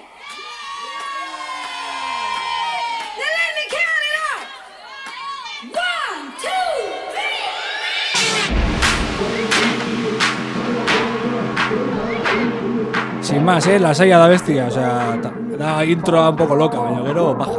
now let me count it off, 1, 2, 3. Sin más, la saia da bestia, o sea, da intro un poco loca, baina gero baja,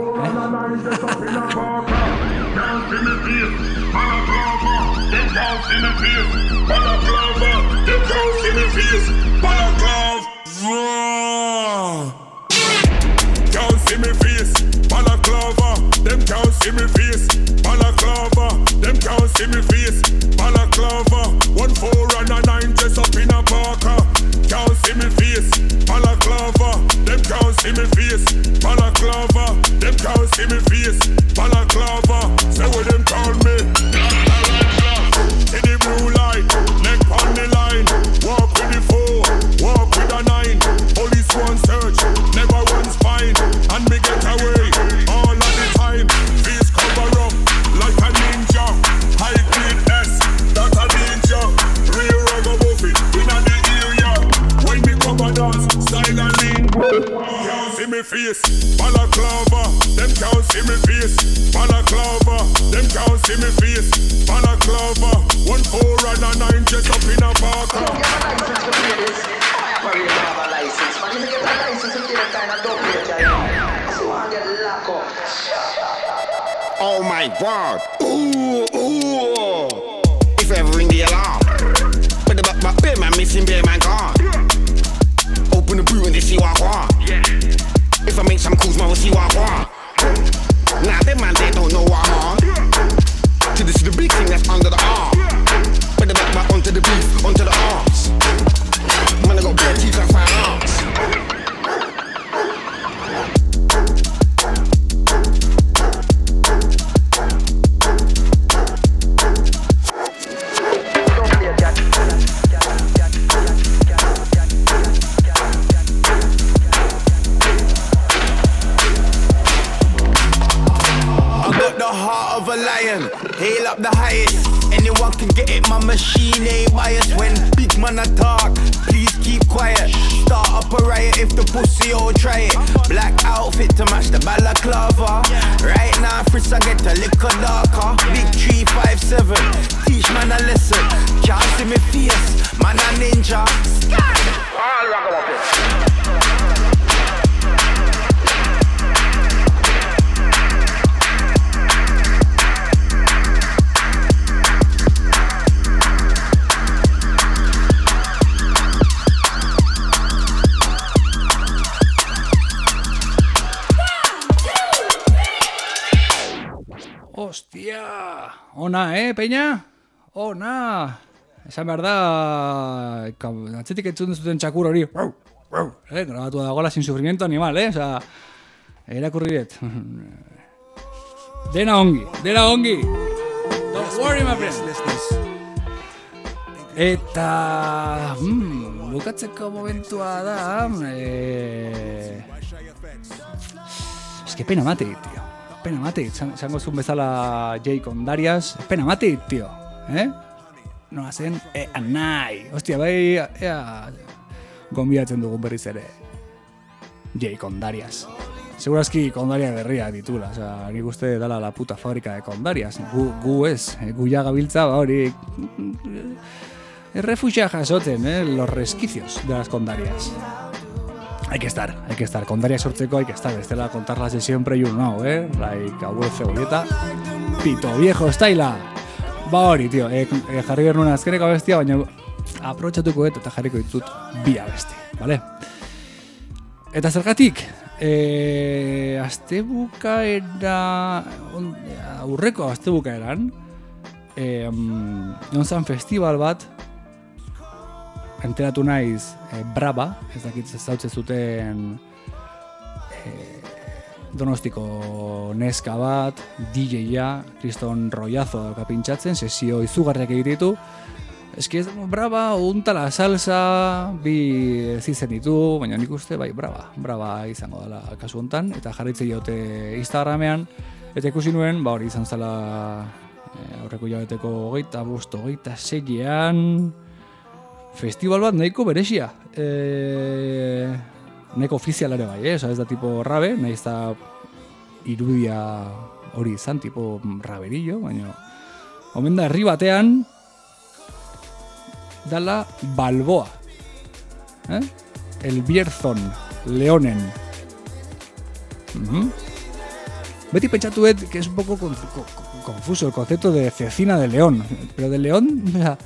Can't see me face, balaclava. Them can't see me face, balaclava. Them can't see me face, balaclava. 1, 4 and face. Balaclava, them can't see me face. Balaclava, them can't see me face. Balaclava, say what them call me. In the blue light, neck on the line. Walk with the 4, walk with a 9. Police one search, never one's fine. And me get away all of the time. Face cover up like a ninja. High grade S, that's a danger. Real ragamuffin in the area. When me come and dance, silently. Can't see me face. Balaclava, them can't see me face. Balaclava, them can't see me face. Balaclava, 1 4 and a 9 just up in a park. Oh my God! Ooh, ooh! If ever ring the alarm, but the bear man missing, bear man gone. Open the boot and they see what I want. If I make some calls, man will see what I want. Nah, them man they don't know what I'm on. To this is the big thing that's under the arm. But the back onto the beef, onto the arms. Man, I got bare teeth and firearms. Hail up the highest, anyone can get it, my machine ain't biased. When big man a talk, please keep quiet. Start up a riot if the pussy all try it. Black outfit to match the balaclava. Right now Fritz I get a little darker. Big 357, teach man a lesson. Can't see me face, man a ninja. All ragamuffin. Hostia, ona, peña? Ona! Esan behar da, atzetik entzun zuten txakur hori, grabatu dagoela sin sufrimiento animal, oza, erakurri dut. Dena ongi. Don't worry, my friend. Eta, bukatzeko momentua da, eske pena mate, tío. Pena mate, zango zuen bezala Jay con Darius. Pena mate, tío. No hacen nahi. Hostia, bai, gonbidatzen dugun berriz ere Jay con Darius. Segurazki Kondariak berria ditula. Osa, nik uste dala la puta fabrika de Kondarias. Gu ez, gu ja gabiltza, hori refugia jasoten, los resquicios de las Kondarias. Hay que estar. Kondariak sortzeko hay que estar. Bestela contarlas de siempre y uno, like abuelo cebolleta. Pito viejo styla. Ba hori, tío. Jarri behar nuen azkeneko abestia, baina aprobetxatuko eta jarriko ditut bi abesti, vale? Eta zergatik, aurreko astebukaeran, egon zan festival bat, enteratu naiz Brava, ez dakit zautze zuten Donostiko neska bat, DJ-a, Kriston Rollazo dauka pintxatzen, sesio izugarriak egititu. Eski ez Brava, untala salsa, bi zizen ditu, baina nik uste bai Brava izango dela kasu hontan, eta jarritze jote Instagramean, eta ikusi nuen, hori izan zela aurreko jabeteko 25, 26ean, festival bat nahiko berexia. Nahiko ofizial ere bai, ez da tipo rabe, nahi ez da irudia hori izan, tipo raberillo, baina omen da herri batean dala Balboa, El Bierzon, Leonen. Beti pentsatuet que es un poco confuso el concepto de cecina de león, pero de león, o sea,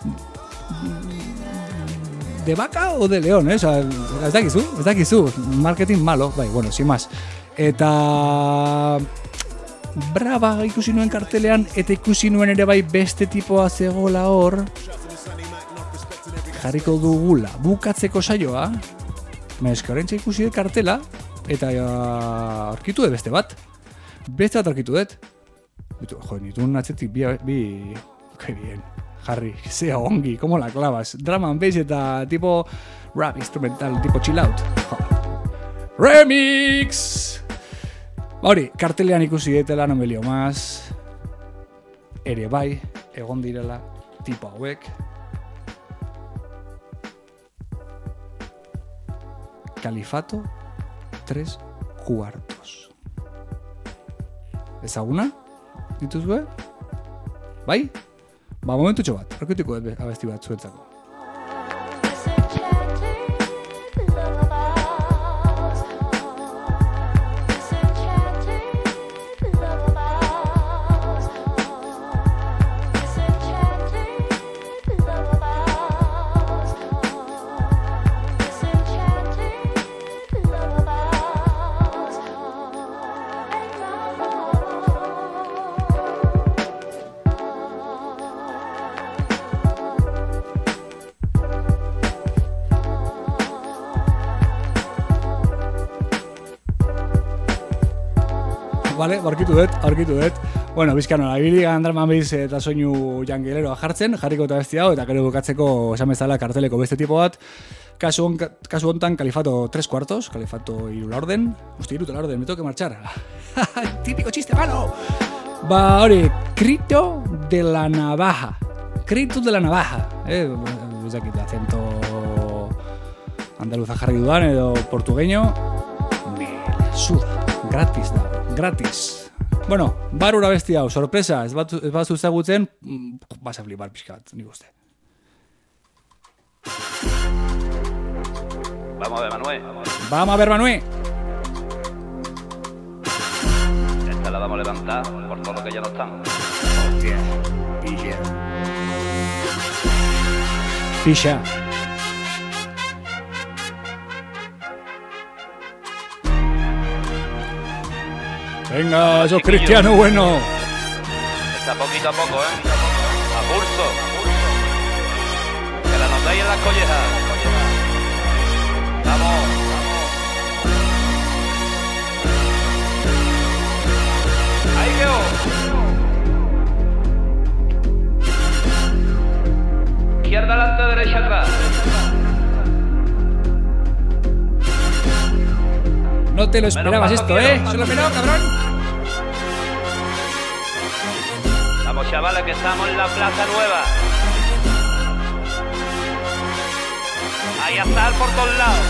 ¿de vaca o de león, O sea, ez dakizu, marketing malo, bai, bueno, sin más. Eta Brava ikusi nuen kartelean, eta ikusi nuen ere bai beste tipoa zegoela hor, jarriko dugula bukatzeko saioa, Meska, horrentza ikusi dut kartela, eta aurkitu dut beste bat. Beste bat aurkitu dut. Nituen atzetik bi... Que bien, Harry, zea ongi, como la clavas. Drum and bass eta tipo rap instrumental, tipo chill out. Remix! Hori, kartelean ikusi detela, no me lío más. Ere bai, egon direla, tipo hauek. Califato 3/4. Ezaguna? Dituzue? Bai? Ba, momentutxo bat, arkutiko abesti bat zuetzako. Vale, aurkitu dut. Bueno, bizkano, abili gandarman behiz eta soinu jangeleroa jarriko eta besti hau, eta gero bukatzeko esan bezala karteleko beste tipo bat. Kasu hontan Califato 3/4, Califato 3 la orden. Hostia, 3 la orden, me tengo que marchar. Típico chiste malo. Ba, hori, Crito de la Navaja. Crito de la Navaja. Ez dakit, acento andaluza jarri dudan edo portugueño. Me la suda. Gratis. Bueno, barura besti hau, sorpresa, ez bat zuzagutzen, vas a flipar pixka bat, nik uste. Vamos a ver, Manuel. Esta la vamos a levantar por todo lo que ya no están. Hostia, Pisha. Venga, sos cristiano bueno. Está poquito a poco, A pulso. Que la notáis en las collejas. Vamos. Ahí quedó. Izquierda adelante, derecha atrás. No te lo esperabas esto, ¿eh? Se lo esperaba, cabrón. Vamos, chavales, que estamos en la Plaza Nueva. Ahí a estar por todos lados.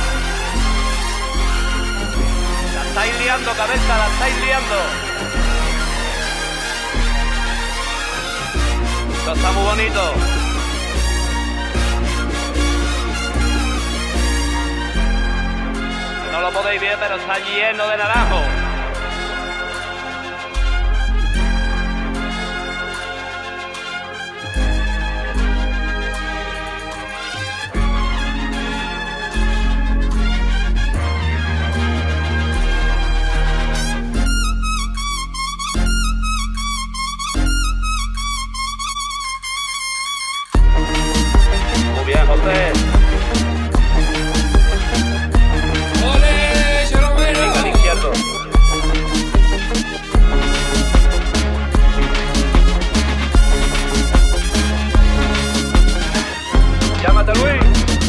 La estáis liando, cabeza, la estáis liando. Esto está muy bonito. No lo podéis ver, pero está lleno de naranjo. Muy bien, José. Llámate, Luis.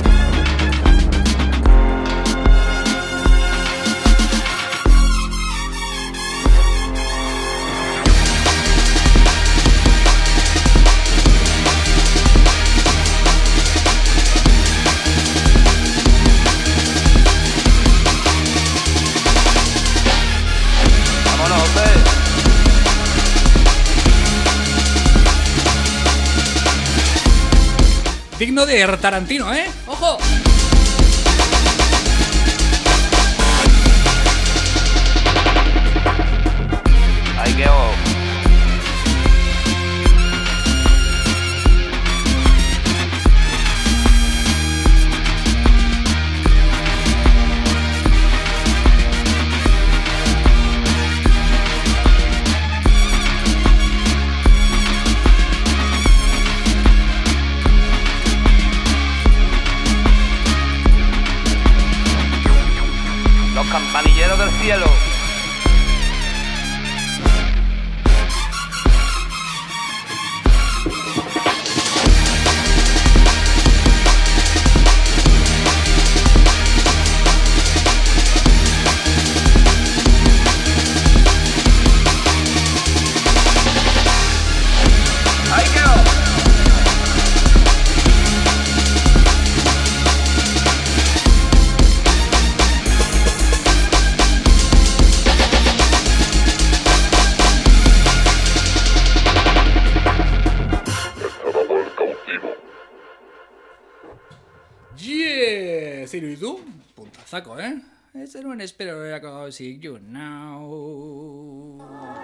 Vámonos, José. Digno de Tarantino, ¿eh? ¡Ojo! Ahí quedó. campanilleros del cielo. Zeiru ditu, puntazako, Ez nuen espero erako gauzik, you know.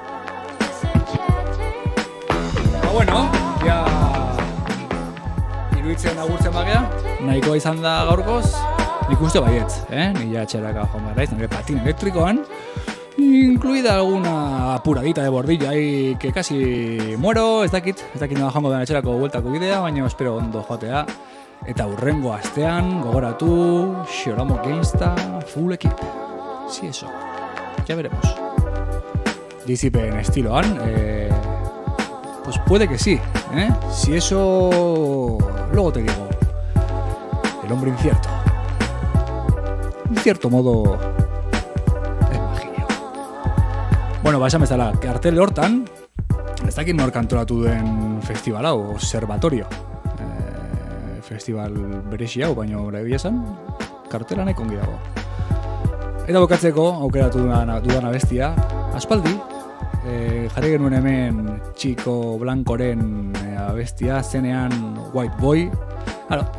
Bueno, ja iruditzen agurtzen bagea, nahikoa izan da gaurkoz, nik uste baietz, Ni ja txeraka joan behar nire patin elektrikoan, incluida alguna apuradita de bordilla ahí que casi muero, ez dakit nola joango den etxerako bueltako bidea, baina espero ondo joatea. Eta hurrengo astean, gogoratu, Xoramo Gangsta, full equip. Si eso, ya veremos. Disipen estiloan, pues puede que sí, Si eso, luego te digo. El hombre incierto. En cierto modo, es magia. Bueno, esan bezala, kartel hortan, ez dakit nork antolatu duen festival hau, observatorio. Festival berezi hau, baina egia esan, kartela nahiko ongi dago. Eta bukatzeko, aukeratu dudan abestia, aspaldi, jarri genuen hemen Chico Blancoren abestia, zenean White Boy. Claro,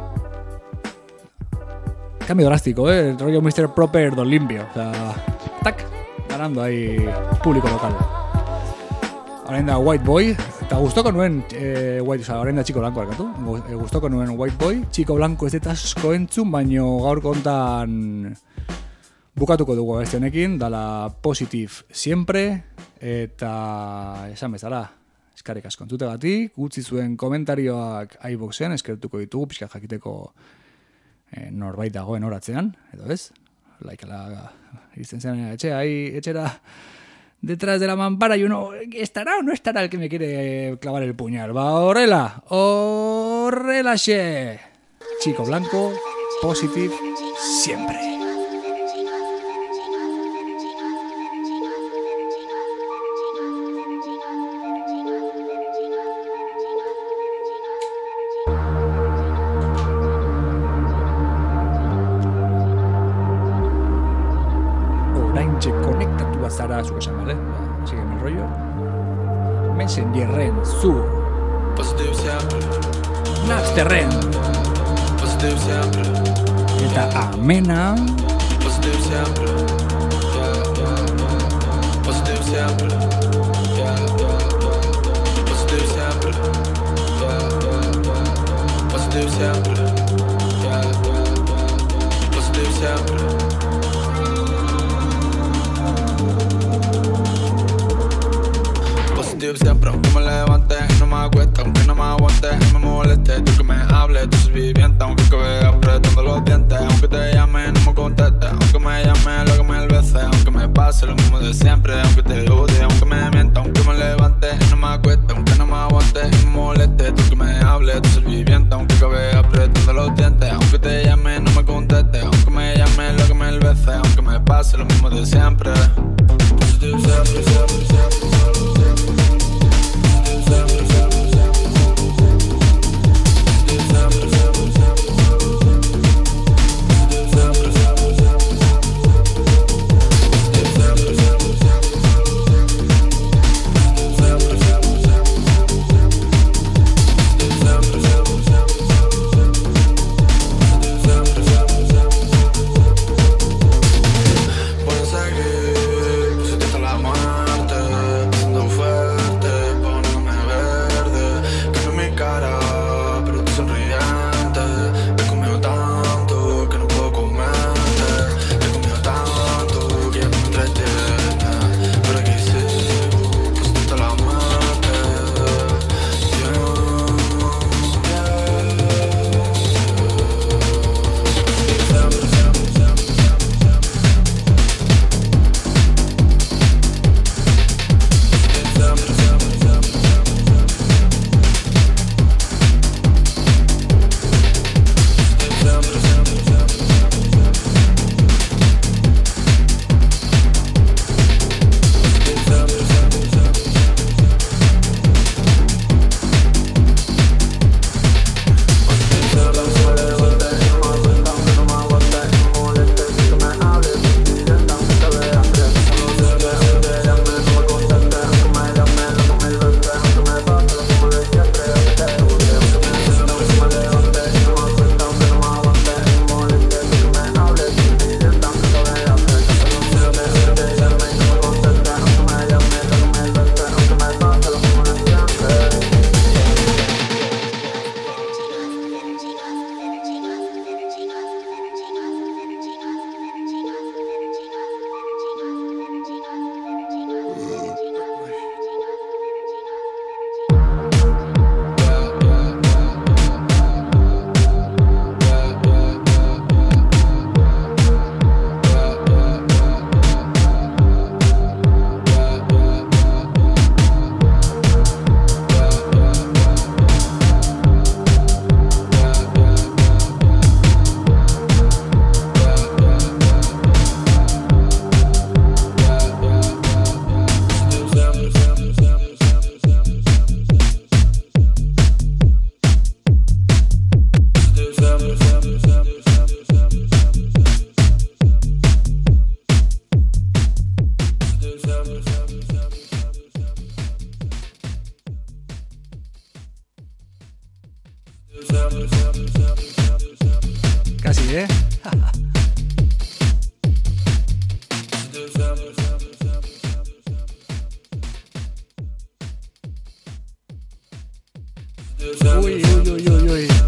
cambio drástico, el rollo Mr. Proper Don Limpio. O sea, tac, ganando ahí público local. Orain da White Boy, eta gustoko nuen orain da Chico Blanco arkatu. Gustoko nuen White Boy, Chico Blanco ez eta asko entzun, baino gaur kontan bukatuko dugu abesti honekin, dala Positive Siempre, eta esan bezala, eskarrik asko entzutegatik, utzi zuen komentarioak iVooxen, eskertuko ditugu, pixka jakiteko norbait dagoen horatzean, edo ez? Laikala izten zen etxera detrás de la mampara y uno, ¿estará o no estará el que me quiere clavar el puñal? Va, horrelaxe. Chico Blanco, Positive Siempre. Zara zuko esan, ¿vale? Sígueme el rollo. Messengerren, zu. Napsterren. Eta amena. Siempre, aunque me levante y no me acueste, aunque no me aguante y me moleste, tú que me hables, tú soy viviente, aunque que veas apretando los dientes, aunque te llame no me conteste, aunque me llame lo que me veces, aunque me pase lo mismo de siempre, aunque te odie, aunque me mienta, aunque me levante y no me acueste, aunque no me aguante y me moleste, tú que me hables, tú soy viviente, aunque que veas apretando los dientes, aunque te llame no me conteste, aunque me llame lo que me veces, aunque me pase lo mismo de siempre. Siempre, siempre, siempre. Pueden seguir Casi, ¿eh? Uy, uy, uy, uy, uy.